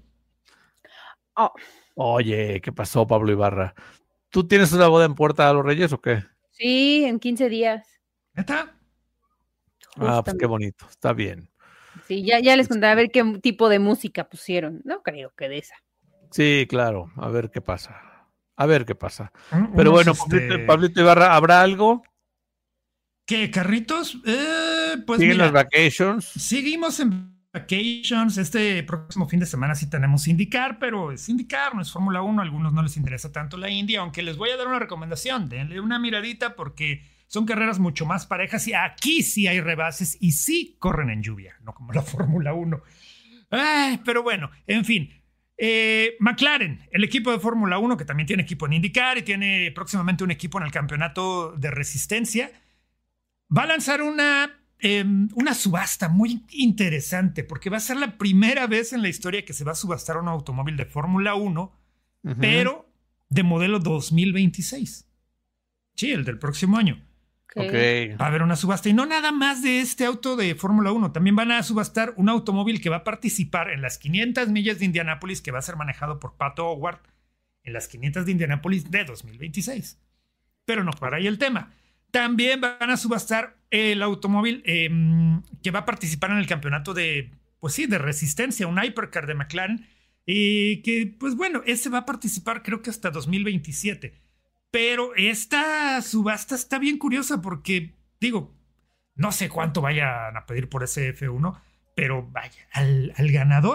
Oh. Oye, ¿qué pasó, Pablo Ibarra? ¿Tú tienes una boda en Puerta de los Reyes o qué? Sí, en quince días. ¿Neta? Ah, pues qué bonito, está bien. Sí, ya, ya les conté a ver qué tipo de música pusieron. No creo que de esa. Sí, claro, a ver qué pasa. A ver qué pasa. Mm, Pero bueno, este... Pablito, Pablito Ibarra, ¿habrá algo? ¿Qué, Carritos? Eh, pues ¿Siguen mira, las vacations? Seguimos en vacations. Este próximo fin de semana sí tenemos IndyCar, pero es IndyCar, no es Fórmula uno. A algunos no les interesa tanto la Indy, aunque les voy a dar una recomendación. Denle una miradita porque son carreras mucho más parejas y aquí sí hay rebases y sí corren en lluvia, no como la Fórmula uno. Ay, pero bueno, en fin. Eh, McLaren, el equipo de Fórmula uno, que también tiene equipo en IndyCar y tiene próximamente un equipo en el campeonato de resistencia, va a lanzar una, eh, una subasta muy interesante porque va a ser la primera vez en la historia que se va a subastar un automóvil de Fórmula uno, uh-huh. pero de modelo dos mil veintiséis. Sí, el del próximo año. Okay. Va a haber una subasta y no nada más de este auto de Fórmula uno. También van a subastar un automóvil que va a participar en las quinientas millas de Indianápolis, que va a ser manejado por Pato Howard en las quinientas de Indianápolis de dos mil veintiséis. Pero no para ahí el tema. También van a subastar el automóvil eh, que va a participar en el campeonato de, pues sí, de resistencia, un Hypercar de McLaren, y que, pues bueno, ese va a participar creo que hasta dos mil veintisiete. Pero esta subasta está bien curiosa porque, digo, no sé cuánto vayan a pedir por ese F uno, pero vaya, al, al ganador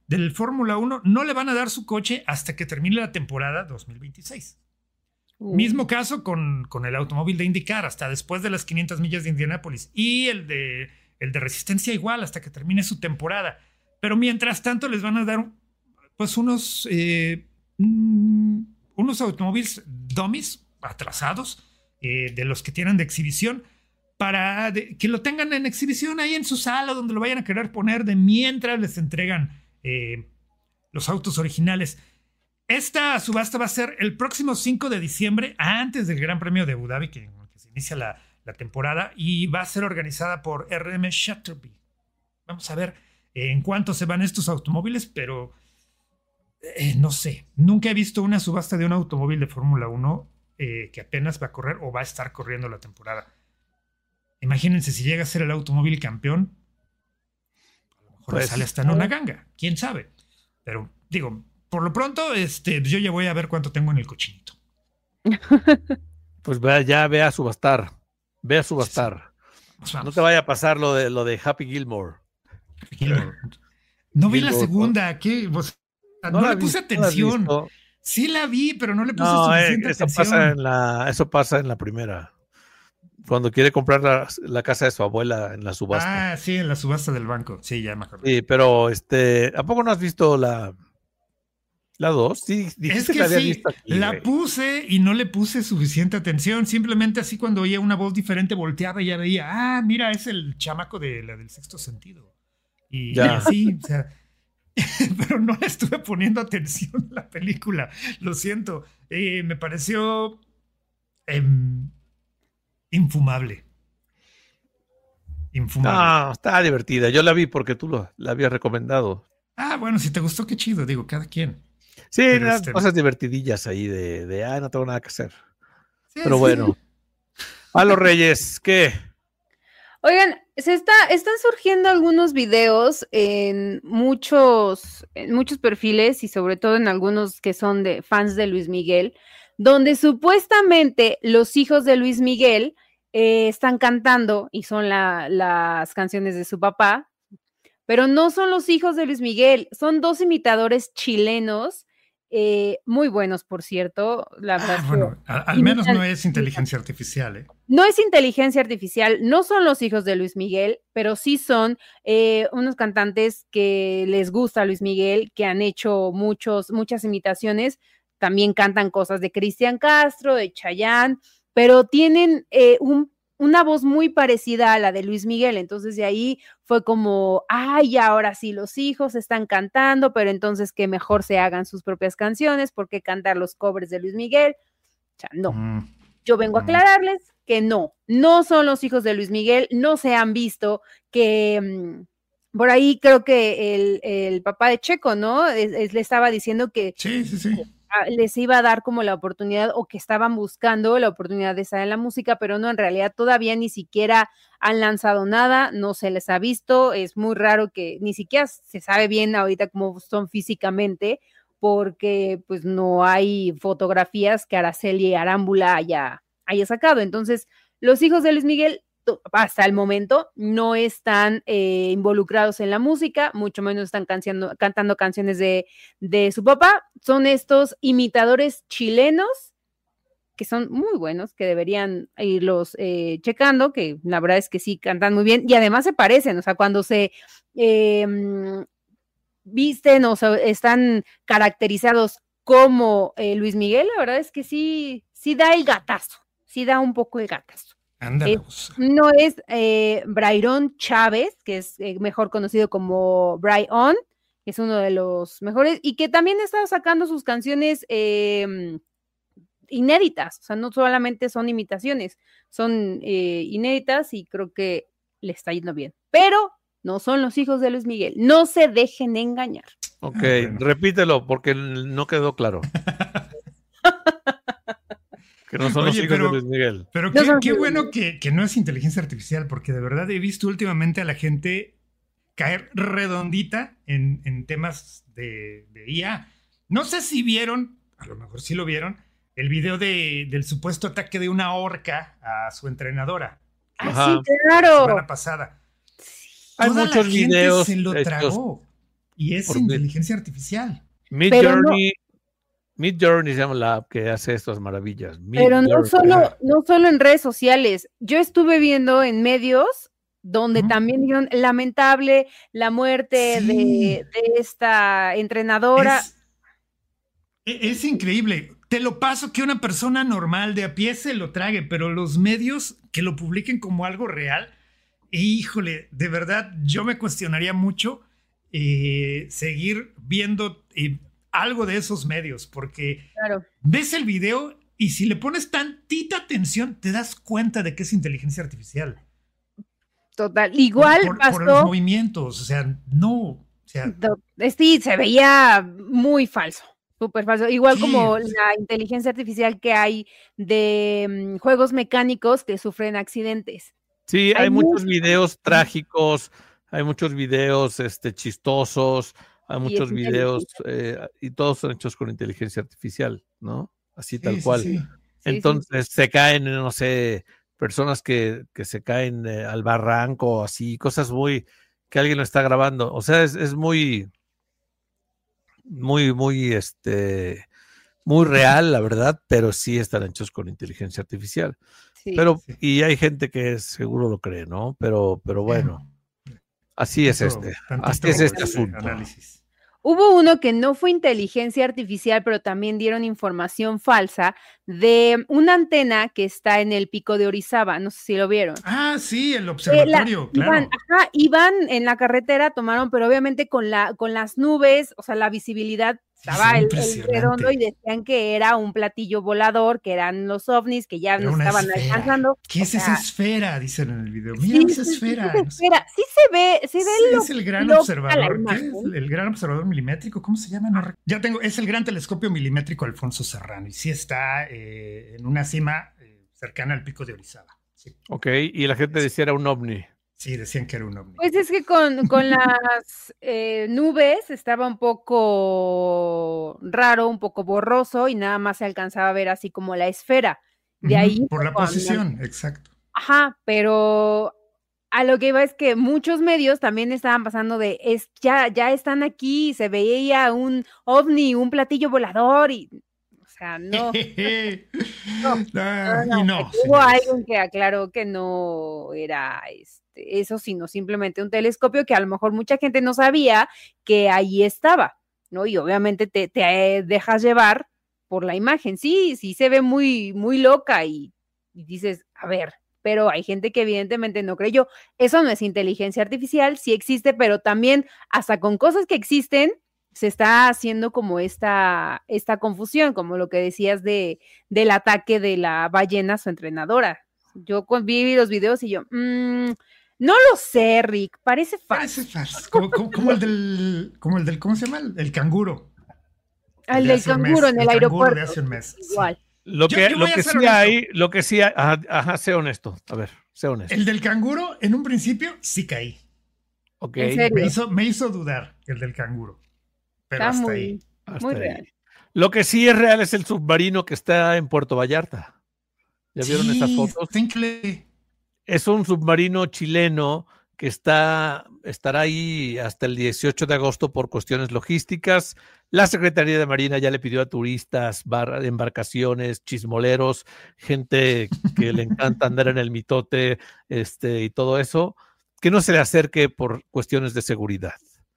del Fórmula uno no le van a dar su coche hasta que termine la temporada dos mil veintiséis. Uh. Mismo caso con, con el automóvil de IndyCar, hasta después de las quinientas millas de Indianápolis. Y el de, el de Resistencia igual, hasta que termine su temporada. Pero mientras tanto les van a dar pues unos, eh, mm, unos automóviles dummies atrasados, eh, de los que tienen de exhibición, para de, que lo tengan en exhibición ahí en su sala, donde lo vayan a querer poner, de mientras les entregan eh, los autos originales. Esta subasta va a ser el próximo cinco de diciembre, antes del Gran Premio de Abu Dhabi, que, que se inicia la, la temporada, y va a ser organizada por R M Shutterby. Vamos a ver eh, en cuánto se van estos automóviles, pero eh, no sé. Nunca he visto una subasta de un automóvil de Fórmula uno eh, que apenas va a correr o va a estar corriendo la temporada. Imagínense si llega a ser el automóvil campeón, a lo mejor pues, sale hasta en una ganga, quién sabe. Pero digo, por lo pronto, este, yo ya voy a ver cuánto tengo en el cochinito. Pues vea, ya ve a subastar, ve a subastar. Sí, sí. No te vaya a pasar lo de lo de Happy Gilmore. Happy Gilmore. No vi Gilmore, la segunda, ¿qué? Pues, no, no le puse vi, atención. ¿No sí la vi, pero no le puse no, suficiente eh, eso atención. Pasa en la, eso pasa en la primera. Cuando quiere comprar la, la casa de su abuela en la subasta. Ah, sí, en la subasta del banco. Sí, ya me acuerdo. Sí, pero este, ¿a poco no has visto la la dos? Sí, dijiste es que, que la había sí, visto aquí, la güey. puse y no le puse suficiente atención. Simplemente así cuando oía una voz diferente volteaba y ya veía, ah, mira, es el chamaco de la del Sexto Sentido. Y, y así, o sea, pero no le estuve poniendo atención a la película. Lo siento. Eh, me pareció eh, infumable. Infumable. No, está divertida. Yo la vi porque tú lo, la habías recomendado. Ah, bueno, si te gustó, qué chido. Digo, cada quien. Sí, este... cosas divertidillas ahí de, de, ah, no tengo nada que hacer. Sí, pero sí. bueno. A los Reyes, ¿qué? Oigan, se está, están surgiendo algunos videos en muchos, en muchos perfiles y sobre todo en algunos que son de fans de Luis Miguel, donde supuestamente los hijos de Luis Miguel eh, están cantando y son la, las canciones de su papá, pero no son los hijos de Luis Miguel, son dos imitadores chilenos, eh, muy buenos, por cierto. La ah, bueno, al, al menos no es inteligencia artificial, ¿eh? No es inteligencia artificial, no son los hijos de Luis Miguel, pero sí son eh, unos cantantes que les gusta Luis Miguel, que han hecho muchos, muchas imitaciones, también cantan cosas de Cristian Castro, de Chayanne, pero tienen eh, un una voz muy parecida a la de Luis Miguel, entonces de ahí fue como, ay, ahora sí los hijos están cantando, pero entonces que mejor se hagan sus propias canciones, ¿por qué cantar los covers de Luis Miguel? O sea, no, mm. yo vengo a aclararles que no, no son los hijos de Luis Miguel, no se han visto, que mmm, por ahí creo que el, el papá de Checo, ¿no? Es, es, le estaba diciendo que sí, sí, sí. les iba a dar como la oportunidad o que estaban buscando la oportunidad de estar en la música, pero no, en realidad todavía ni siquiera han lanzado nada, no se les ha visto, es muy raro que ni siquiera se sabe bien ahorita cómo son físicamente, porque pues no hay fotografías que Araceli Arámbula haya, haya sacado. Entonces, los hijos de Luis Miguel hasta el momento no están eh, involucrados en la música, mucho menos están canciando, cantando canciones de, de su papá. Son estos imitadores chilenos que son muy buenos, que deberían irlos eh, checando, que la verdad es que sí cantan muy bien y además se parecen, o sea, cuando se eh, visten o sea, están caracterizados como eh, Luis Miguel, la verdad es que sí, sí da el gatazo, sí da un poco el gatazo. Ándale, eh, no es eh, Brayron Chávez, que es eh, mejor conocido como Bryon, que es uno de los mejores, y que también está sacando sus canciones eh, inéditas, o sea, no solamente son imitaciones, son eh, inéditas y creo que le está yendo bien, pero no son los hijos de Luis Miguel, no se dejen engañar. Ok, ah, bueno. Repítelo porque no quedó claro. Que no son Oye, los hijos pero, de Luis Miguel. Pero qué, qué bueno que, que no es inteligencia artificial, porque de verdad he visto últimamente a la gente caer redondita en, en temas de, de I A. No sé si vieron, a lo mejor sí lo vieron, el video de, del supuesto ataque de una orca a su entrenadora. Ah, sí, claro. La semana pasada. Hay Toda muchos la gente videos se lo hechos, tragó. y es inteligencia artificial. Midjourney, Midjourney se llama la app que hace estas maravillas. Pero no solo, no solo en redes sociales. Yo estuve viendo en medios donde ¿Mm? también dijeron lamentable la muerte sí. de, de esta entrenadora. Es, es increíble. Te lo paso que una persona normal de a pie se lo trague, pero los medios que lo publiquen como algo real, híjole, de verdad, yo me cuestionaría mucho eh, seguir viendo eh, algo de esos medios, porque claro. ves el video y si le pones tantita atención, te das cuenta de que es inteligencia artificial. Total, igual por, por, pasó, por los movimientos, o sea, no. O sea, sí, se veía muy falso. Súper falso. Igual sí, como sí. la inteligencia artificial que hay de um, juegos mecánicos que sufren accidentes. Sí, hay, hay muchos videos trágicos, hay muchos videos este, chistosos, hay sí, muchos videos eh, y todos son hechos con inteligencia artificial, ¿no? Así sí, tal cual. Sí, sí. Entonces sí, sí. se caen, no sé, personas que, que se caen eh, al barranco, así, cosas muy, que alguien lo está grabando. O sea, es, es muy... muy, muy, este, muy real, la verdad, pero sí están hechos con inteligencia artificial. Sí, pero, sí. y hay gente que seguro lo cree, ¿no? Pero, pero bueno, así es este, así es este asunto. Análisis. Hubo uno que no fue inteligencia artificial, pero también dieron información falsa de una antena que está en el Pico de Orizaba. No sé si lo vieron. Ah, sí, el observatorio, eh, la, claro. Iban, ajá, iban en la carretera, tomaron, pero obviamente con, la, con las nubes, o sea, la visibilidad estaba el, el redondo y decían que era un platillo volador, que eran los ovnis que ya nos estaban esfera. alcanzando. ¿Qué es sea, esa esfera? Dicen en el video. Mira sí, esa esfera. Sí, esa esfera. Sí se ve, se ve sí, lo, es el gran lo observador. ¿Qué es? El gran observador milimétrico, ¿cómo se llama? No, ya tengo, es el gran telescopio milimétrico Alfonso Serrano y sí está eh, en una cima eh, cercana al Pico de Orizaba. Sí. Ok, y la gente decía era un ovni. Sí, decían que era un ovni. Pues es que con, con las eh, nubes estaba un poco raro, un poco borroso y nada más se alcanzaba a ver así como la esfera. De uh-huh, ahí. Por la posición, la... exacto. Ajá, pero a lo que iba es que muchos medios también estaban pasando de, es ya, ya están aquí, se veía un ovni, un platillo volador y... O sea, no. no, no, no, no hubo alguien que aclaró que no era este, eso, sino simplemente un telescopio que a lo mejor mucha gente no sabía que ahí estaba, ¿no? Y obviamente te, te dejas llevar por la imagen. Sí, sí se ve muy, muy loca y, y dices, a ver, pero hay gente que evidentemente no creyó. Eso no es inteligencia artificial, sí existe, pero también hasta con cosas que existen, se está haciendo como esta, esta confusión, como lo que decías de, del ataque de la ballena a su entrenadora. Yo vi los videos y yo, mmm, no lo sé, Rick, parece falso. Parece falso, como, como, como, el del, como el del, ¿cómo se llama? El, el canguro. El, el del canguro en el, el aeropuerto. De hace un mes. Igual. Sí. Lo que, yo, yo lo que sí honesto. hay, lo que sí hay, ajá, ajá, sé honesto, a ver, sé honesto. El del canguro, en un principio, sí caí. Ok. Me hizo, me hizo dudar el del canguro. Pero está hasta muy, ahí. Hasta muy ahí. real. Lo que sí es real es el submarino que está en Puerto Vallarta. ¿Ya vieron sí, esas fotos? Think... Es un submarino chileno que está, estará ahí hasta el dieciocho de agosto por cuestiones logísticas. La Secretaría de Marina ya le pidió a turistas, bar, embarcaciones, chismoleros, gente que le encanta andar en el mitote este, y todo eso, que no se le acerque por cuestiones de seguridad.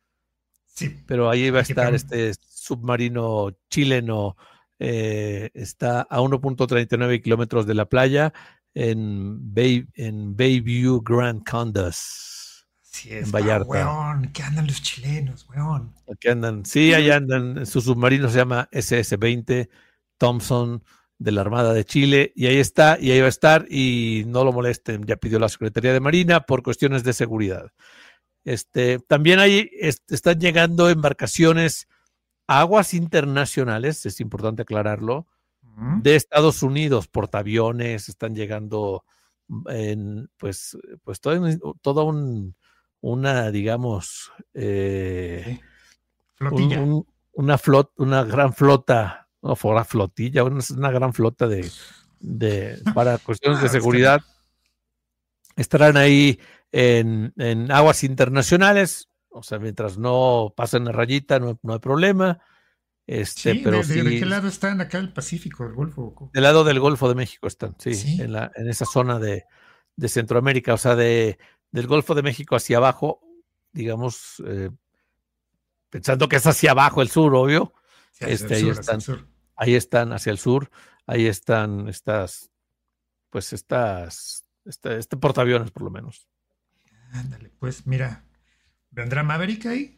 Sí. Pero ahí va a estar este submarino chileno, eh, está a uno punto treinta y nueve kilómetros de la playa en, Bay, en Bayview Grand Condas. Sí, es, en Vallarta. Weón, ¿qué andan los chilenos, weón? ¿Qué andan? Sí, ahí andan. Su submarino se llama ese ese veinte Thompson de la Armada de Chile y ahí está, y ahí va a estar y no lo molesten, ya pidió la Secretaría de Marina por cuestiones de seguridad. Este, también ahí est- están llegando embarcaciones a aguas internacionales, es importante aclararlo, uh-huh. de Estados Unidos, portaaviones, están llegando en, pues, pues todo, todo un, una, digamos, eh, sí. Flotilla. Un, un, una, flot, una gran flota, no fuera flotilla, una, una gran flota de, de para cuestiones de seguridad. Estarán ahí en, en aguas internacionales, O sea, mientras no pasen la rayita, no, no hay problema. Este, sí, pero de, sí, de, ¿de qué lado están acá el Pacífico, el Golfo? Del lado del Golfo de México están, sí, sí. En, la, en esa zona de, de Centroamérica, o sea, de, del Golfo de México hacia abajo, digamos, eh, pensando que es hacia abajo el sur, obvio. Sí, este, ahí sur, están, sur. ahí están hacia el sur, ahí están estas, pues estas, este, este portaaviones por lo menos. Ándale, pues mira, ¿vendrá Maverick ahí?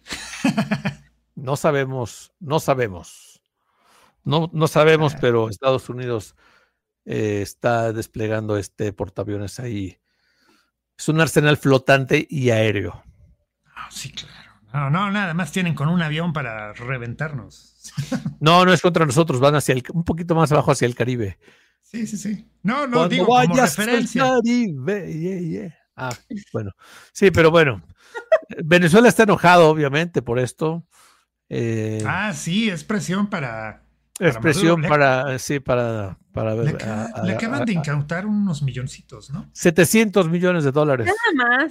No sabemos, no sabemos. No, no sabemos, ah. pero Estados Unidos eh, está desplegando este portaaviones ahí. Es un arsenal flotante y aéreo. Oh, sí, claro. No, no, nada más tienen con un avión para reventarnos. No, no es contra nosotros, van hacia el, un poquito más abajo hacia el Caribe. Sí, sí, sí. No, no, Cuando digo como vayas referencia. Al Caribe, yeah, yeah. Ah, bueno. Sí, pero bueno. Venezuela está enojado, obviamente, por esto. Eh, ah, sí, es presión para. para expresión Maduro. para, le, sí, para, para le, acaba, a, a, le acaban a, de incautar unos milloncitos, ¿no? setecientos millones de dólares. Nada más.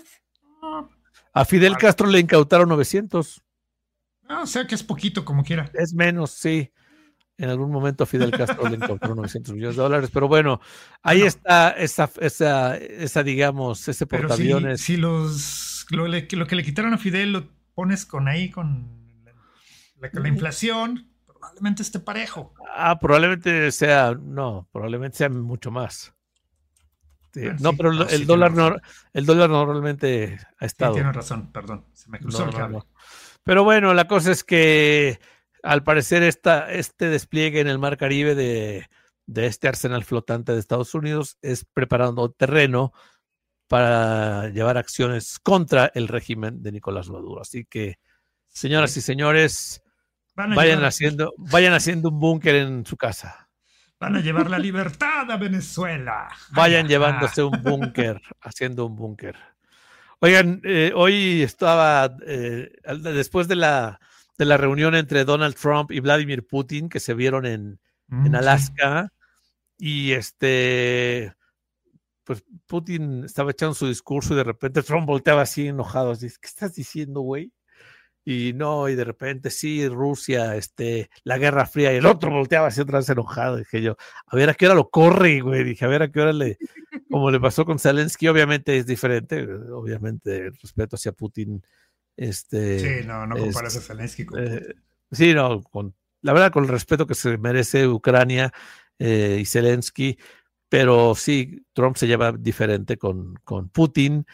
A Fidel Castro le incautaron novecientos. No, o sea que es poquito como quiera. Es menos, sí. En algún momento Fidel Castro le incautaron novecientos millones de dólares, pero bueno, ahí bueno, está esa, esa, esa, digamos, ese portaaviones. Si, si los, lo, le, lo que le quitaron a Fidel lo pones con ahí, con la, con la inflación, probablemente esté parejo. Ah, probablemente sea, no, probablemente sea mucho más. Sí, bueno, no, sí, pero no, el, sí, dólar no, el dólar normalmente ha estado. Sí, tienes razón, perdón, se me cruzó no, el cable. No, no. Pero bueno, la cosa es que al parecer esta, este despliegue en el Mar Caribe de, de este arsenal flotante de Estados Unidos es preparando terreno para llevar acciones contra el régimen de Nicolás Maduro. Así que, señoras sí. y señores, vayan haciendo, vayan haciendo un búnker en su casa. Van a llevar la libertad a Venezuela. Vayan llevándose un búnker, haciendo un búnker. Oigan, eh, hoy estaba, eh, después de la, de la reunión entre Donald Trump y Vladimir Putin, que se vieron en, mm, en Alaska, sí. y este, pues Putin estaba echando su discurso y de repente Trump volteaba así enojado, dice, ¿qué estás diciendo, güey? Y no, y de repente sí, Rusia, este, la Guerra Fría, y el otro volteaba así otra vez enojado. Dije yo, a ver a qué hora lo corre, güey. Dije, a ver a qué hora le, como le pasó con Zelensky, obviamente es diferente, obviamente el respeto hacia Putin. Este, sí, no, no comparas es, a Zelensky con Putin. Eh, sí, no, con, la verdad, con el respeto que se merece Ucrania eh, y Zelensky, pero sí, Trump se lleva diferente con, con Putin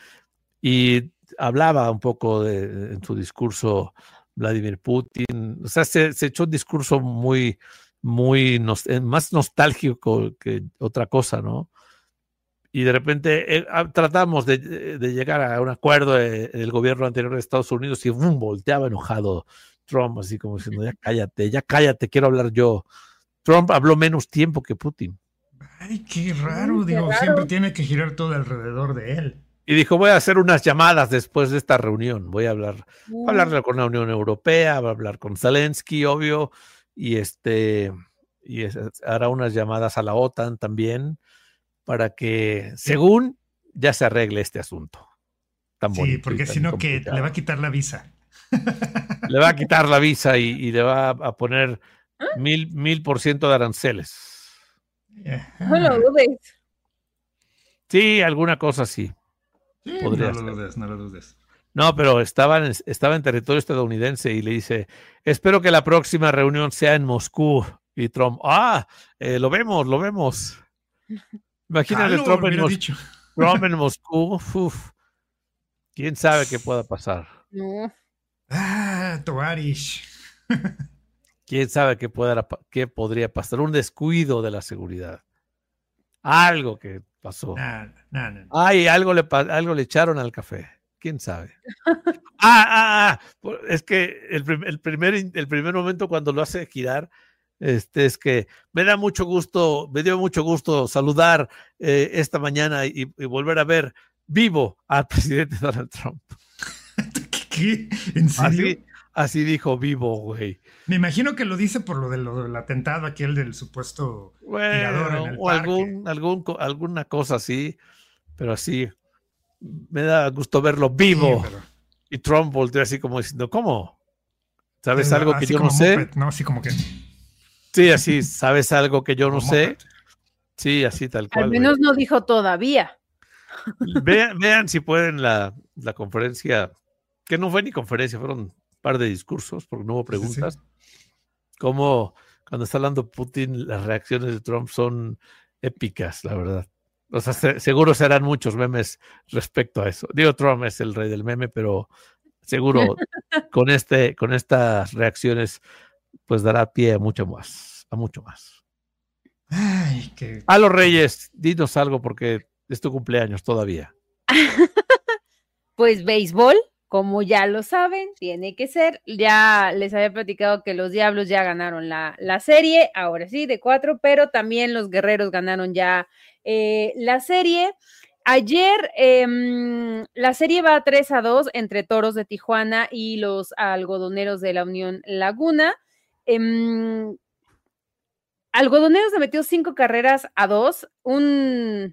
y hablaba un poco de, en su discurso Vladimir Putin, o sea, se, se echó un discurso muy, muy nos, más nostálgico que otra cosa, ¿no? Y de repente eh, tratamos de, de llegar a un acuerdo en el gobierno anterior de Estados Unidos y boom, volteaba enojado Trump, así como diciendo, ya cállate, ya cállate, quiero hablar yo. Trump habló menos tiempo que Putin. Ay, qué raro, qué digo, raro. Siempre tiene que girar todo alrededor de él. Y dijo, voy a hacer unas llamadas después de esta reunión. Voy a hablar, mm. voy a hablar con la Unión Europea, voy a hablar con Zelensky, obvio, y este y es, hará unas llamadas a la OTAN también para que, según, ya se arregle este asunto. Tan sí, bonito porque si no que le va a quitar la visa. Le va a quitar la visa y, y le va a poner mil, mil por ciento de aranceles. No lo dudes. Sí, alguna cosa así. Sí, Podría no lo dudes, no lo dudes. No, pero estaba en, estaba en territorio estadounidense y le dice, espero que la próxima reunión sea en Moscú. Y Trump, ah, eh, lo vemos, lo vemos. Imagínate Jalo, Trump, en Mos dicho. Trump en Moscú. Uf, ¿quién sabe qué pueda pasar? No. Ah, Tovarish. ¿Quién sabe qué, pueda, qué podría pasar? Un descuido de la seguridad. Algo que pasó. Nah, nah, nah. Ay, algo le, algo le echaron al café. ¿Quién sabe? ah, ah, ah. Es que el, el, primer, el primer momento cuando lo hace girar, este, es que me da mucho gusto, me dio mucho gusto saludar eh, esta mañana y, y volver a ver vivo al presidente Donald Trump. ¿Qué? ¿En serio? Así, así dijo vivo, güey. Me imagino que lo dice por lo, de lo del atentado aquel del supuesto bueno, tirador en el o parque. Algún, algún, alguna cosa así, pero así me da gusto verlo vivo. Sí, pero, Y Trump volteó así como diciendo, ¿cómo? ¿Sabes Es, algo que yo no sé? Muppet, ¿no? Así como que... Sí, así, ¿sabes algo que yo no como sé? Muppet. Sí, así tal cual. Al menos güey. no dijo todavía. Vean, vean si pueden la, la conferencia, que no fue ni conferencia, fueron un par de discursos, porque no hubo preguntas. Sí, sí. Como cuando está hablando Putin, las reacciones de Trump son épicas, la verdad. O sea, se, seguro serán muchos memes respecto a eso. Digo, Trump es el rey del meme, pero seguro con, este, con estas reacciones, pues dará pie a mucho más, a mucho más. Ay, qué... A los Reyes, dinos algo porque es tu cumpleaños todavía. Pues béisbol, como ya lo saben, tiene que ser. Ya les había platicado que los Diablos ya ganaron la, la serie, ahora sí, de cuatro, pero también los Guerreros ganaron ya eh, la serie. Ayer eh, la serie va tres a dos entre Toros de Tijuana y los Algodoneros de la Unión Laguna. Eh, Algodoneros se metió cinco carreras a dos, un,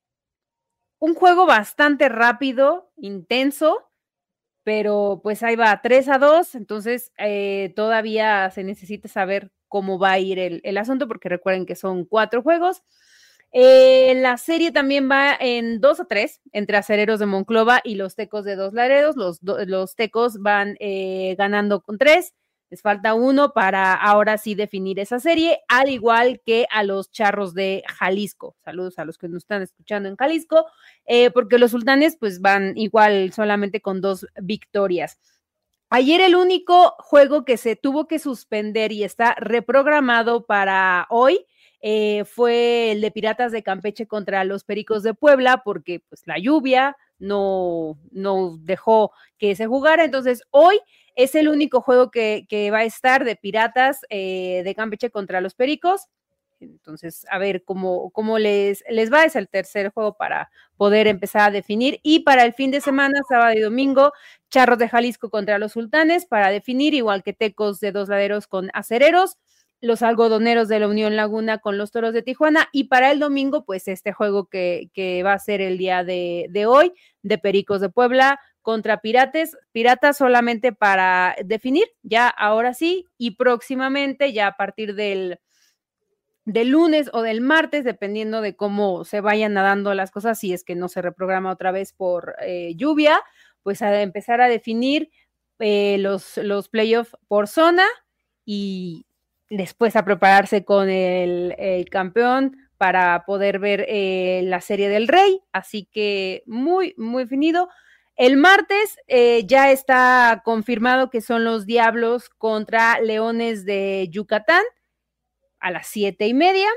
un juego bastante rápido, intenso, pero pues ahí va, tres a dos, entonces eh, todavía se necesita saber cómo va a ir el, el asunto, porque recuerden que son cuatro juegos. Eh, la serie también va en dos a tres entre Acereros de Monclova y los Tecos de Dos Laredos. Los, do, los Tecos van eh, ganando con tres. Les falta uno para ahora sí definir esa serie, al igual que a los Charros de Jalisco. Saludos a los que nos están escuchando en Jalisco, eh, porque los Sultanes pues van igual solamente con dos victorias. Ayer el único juego que se tuvo que suspender y está reprogramado para hoy eh, fue el de Piratas de Campeche contra los Pericos de Puebla, porque pues la lluvia no, no dejó que se jugara. Entonces hoy es el único juego que, que va a estar de Piratas eh, de Campeche contra los Pericos. Entonces, a ver cómo, cómo les, les va. Es el tercer juego para poder empezar a definir. Y para el fin de semana, sábado y domingo, Charros de Jalisco contra los Sultanes para definir, igual que Tecos de Dos Laderos con Acereros, los Algodoneros de la Unión Laguna con los Toros de Tijuana. Y para el domingo, pues este juego que, que va a ser el día de, de hoy, de Pericos de Puebla contra Pirates, Piratas solamente para definir, ya ahora sí, y próximamente, ya a partir del, del lunes o del martes, dependiendo de cómo se vayan nadando las cosas, si es que no se reprograma otra vez por eh, lluvia, pues a empezar a definir eh, los, los playoffs por zona y después a prepararse con el, el campeón para poder ver eh, la Serie del Rey, así que muy, muy definido. El martes eh, ya está confirmado que son los Diablos contra Leones de Yucatán a las siete y media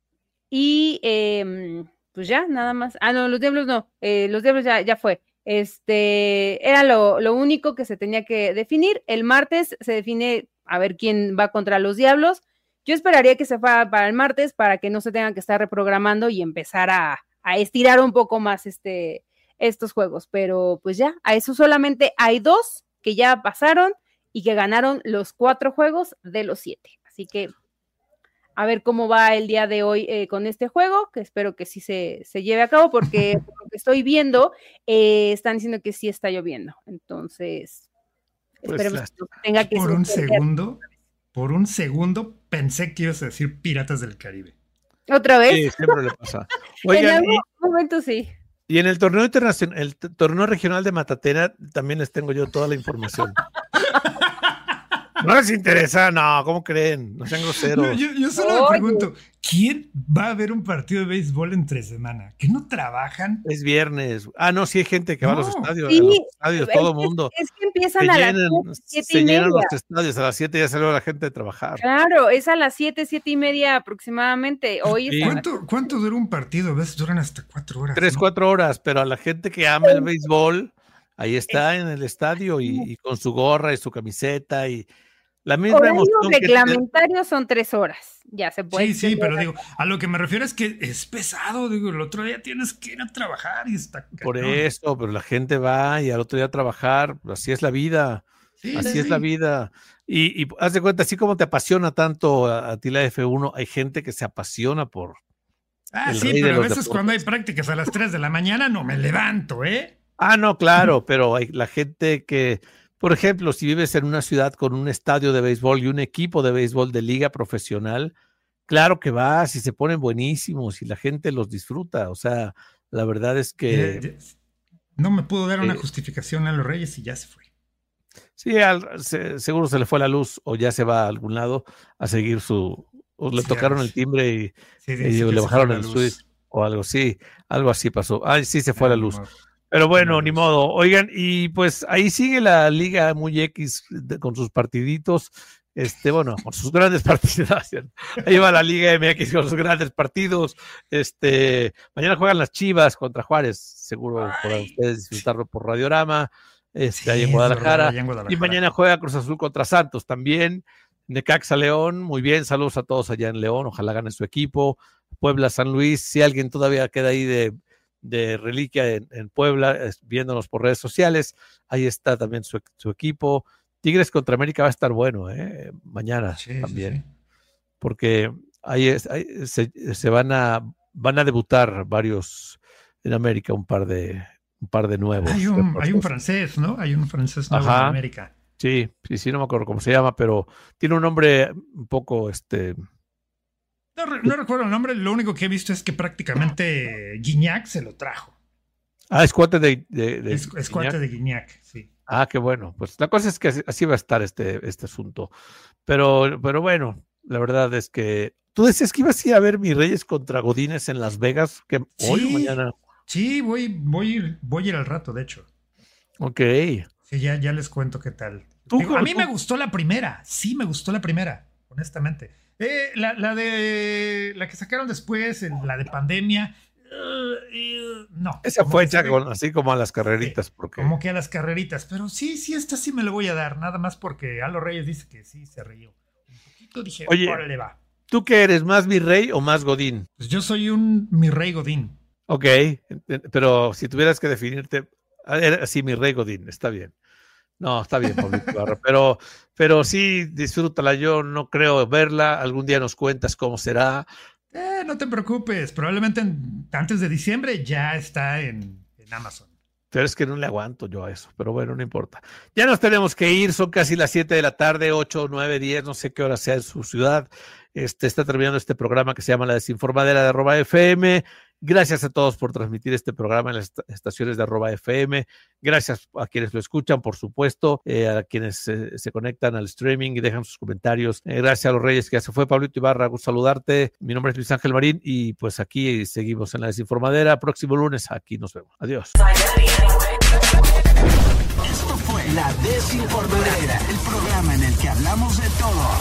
y eh, pues ya, nada más. Ah, no, los Diablos no, eh, los Diablos ya, ya fue. Este, era lo, lo único que se tenía que definir. El martes se define a ver quién va contra los Diablos. Yo esperaría que se fuera para el martes para que no se tengan que estar reprogramando y empezar a, a estirar un poco más este estos juegos, pero pues ya, a eso solamente hay dos que ya pasaron y que ganaron los cuatro juegos de los siete, así que a ver cómo va el día de hoy eh, con este juego, que espero que sí se, se lleve a cabo, porque por lo que estoy viendo, eh, están diciendo que sí está lloviendo, entonces pues esperemos las... que tenga que por un segundo, por un segundo pensé que ibas a decir Piratas del Caribe. ¿Otra vez? Sí, siempre le pasa. Oigan, en algún y... momento sí. Y en el torneo internacional, el torneo regional de Matatena, también les tengo yo toda la información. No les interesa, no, ¿cómo creen? No sean groseros. No, yo, yo solo Oye. me pregunto, ¿quién va a ver un partido de béisbol entre semana? ¿Que no trabajan? Es viernes. Ah, no, sí hay gente que no. va a los estadios, sí, a los estadios, todo el mundo. Es que empiezan se a llenan, las siete, Se y llenan media. los estadios, a las siete ya salió la gente de trabajar. Claro, es a las siete, siete y media aproximadamente. Hoy sí. ¿Cuánto, ¿Cuánto dura un partido? A veces duran hasta cuatro horas. Tres, ¿no? cuatro horas, pero a la gente que ama el béisbol, ahí está en el estadio y, y con su gorra y su camiseta y la misma Horario emoción reglamentario que... son tres horas, ya se puede. Sí, sí, pero digo, a lo que me refiero es que es pesado, digo, el otro día tienes que ir a trabajar y está... Por cañón. Eso, pero la gente va y al otro día a trabajar, así es la vida, sí, así sí. es la vida. Y, y haz de cuenta, así como te apasiona tanto a, a ti la F uno, hay gente que se apasiona por... Ah, sí, pero a veces deportes. Cuando hay prácticas a las tres de la mañana no me levanto, ¿eh? Ah, no, claro, pero hay la gente que, por ejemplo, si vives en una ciudad con un estadio de béisbol y un equipo de béisbol de liga profesional, claro que vas y se ponen buenísimos y la gente los disfruta. O sea, la verdad es que... Eh, no me pudo dar una eh, justificación a los Reyes y ya se fue. Sí, al, se, seguro se le fue la luz o ya se va a algún lado a seguir su... O le sí, tocaron el timbre y, sí, sí, y sí, le bajaron el switch o algo así. Algo así pasó. Ah, sí, se fue ah, la luz. Pero bueno, ni modo. Oigan, y pues ahí sigue la Liga muy X de, con sus partiditos. Este, bueno, con sus grandes partidos. Ahí va la Liga M X con sus grandes partidos. Este, mañana juegan las Chivas contra Juárez. Seguro podrán ustedes disfrutarlo por Radiorama. Este, sí, ahí en Guadalajara. Verdad, en Guadalajara. Y mañana juega Cruz Azul contra Santos también. Necaxa León, muy bien. Saludos a todos allá en León. Ojalá gane su equipo. Puebla San Luis. Si alguien todavía queda ahí de, de reliquia en, en Puebla, viéndonos por redes sociales, ahí está también su, su equipo. Tigres contra América va a estar bueno, ¿eh? Mañana sí, también, sí, sí. Porque ahí, es, ahí se, se van a van a debutar varios en América, un par de un par de nuevos. Hay un, hay un francés, ¿no? Hay un francés nuevo Ajá. en América. Sí, sí, sí, no me acuerdo cómo se llama, pero tiene un nombre un poco, este... No, no recuerdo el nombre, lo único que he visto es que prácticamente Guignac se lo trajo. Ah, es cuate de, de, de Es, es cuate de Guignac, sí. Ah, qué bueno. Pues la cosa es que así, así va a estar este, este asunto. Pero, pero bueno, la verdad es que... Tú decías que ibas a ir a ver Mis Reyes contra Godínez en Las Vegas, que sí, hoy o mañana... Sí, voy, voy, voy a ir al rato, de hecho. Ok. Sí, ya, ya les cuento qué tal. Digo, a mí me gustó la primera, sí me gustó la primera, honestamente. Eh, la, la de la que sacaron después, la de pandemia, uh, uh, no. Esa fue hecha con, así como a las carreritas. Sí, porque... Como que a las carreritas, pero sí, sí, esta sí me lo voy a dar, nada más porque Alo Reyes dice que sí se rió. Un poquito dije, oye, órale va. ¿Tú qué eres, más mi rey o más Godín? Pues yo soy un mi rey Godín. Ok, pero si tuvieras que definirte, así mi rey Godín, está bien. No, está bien, Pablito Ibarra, pero, pero sí, disfrútala. Yo no creo verla. Algún día nos cuentas cómo será. Eh, no te preocupes. Probablemente en, antes de diciembre ya está en, en Amazon. Pero es que no le aguanto yo a eso. Pero bueno, no importa. Ya nos tenemos que ir. Son casi las siete de la tarde, ocho, nueve, diez. No sé qué hora sea en su ciudad. Este, está terminando este programa que se llama La Desinformadera de arroba F M. Gracias a todos por transmitir este programa en las estaciones de arroba F M. Gracias a quienes lo escuchan, por supuesto, eh, a quienes eh, se conectan al streaming y dejan sus comentarios. Eh, gracias a los Reyes que ya se fue. Pablito Ibarra, gusto saludarte. Mi nombre es Luis Ángel Marín y pues aquí seguimos en La Desinformadera. Próximo lunes, aquí nos vemos. Adiós. Esto fue La Desinformadera, el programa en el que hablamos de todo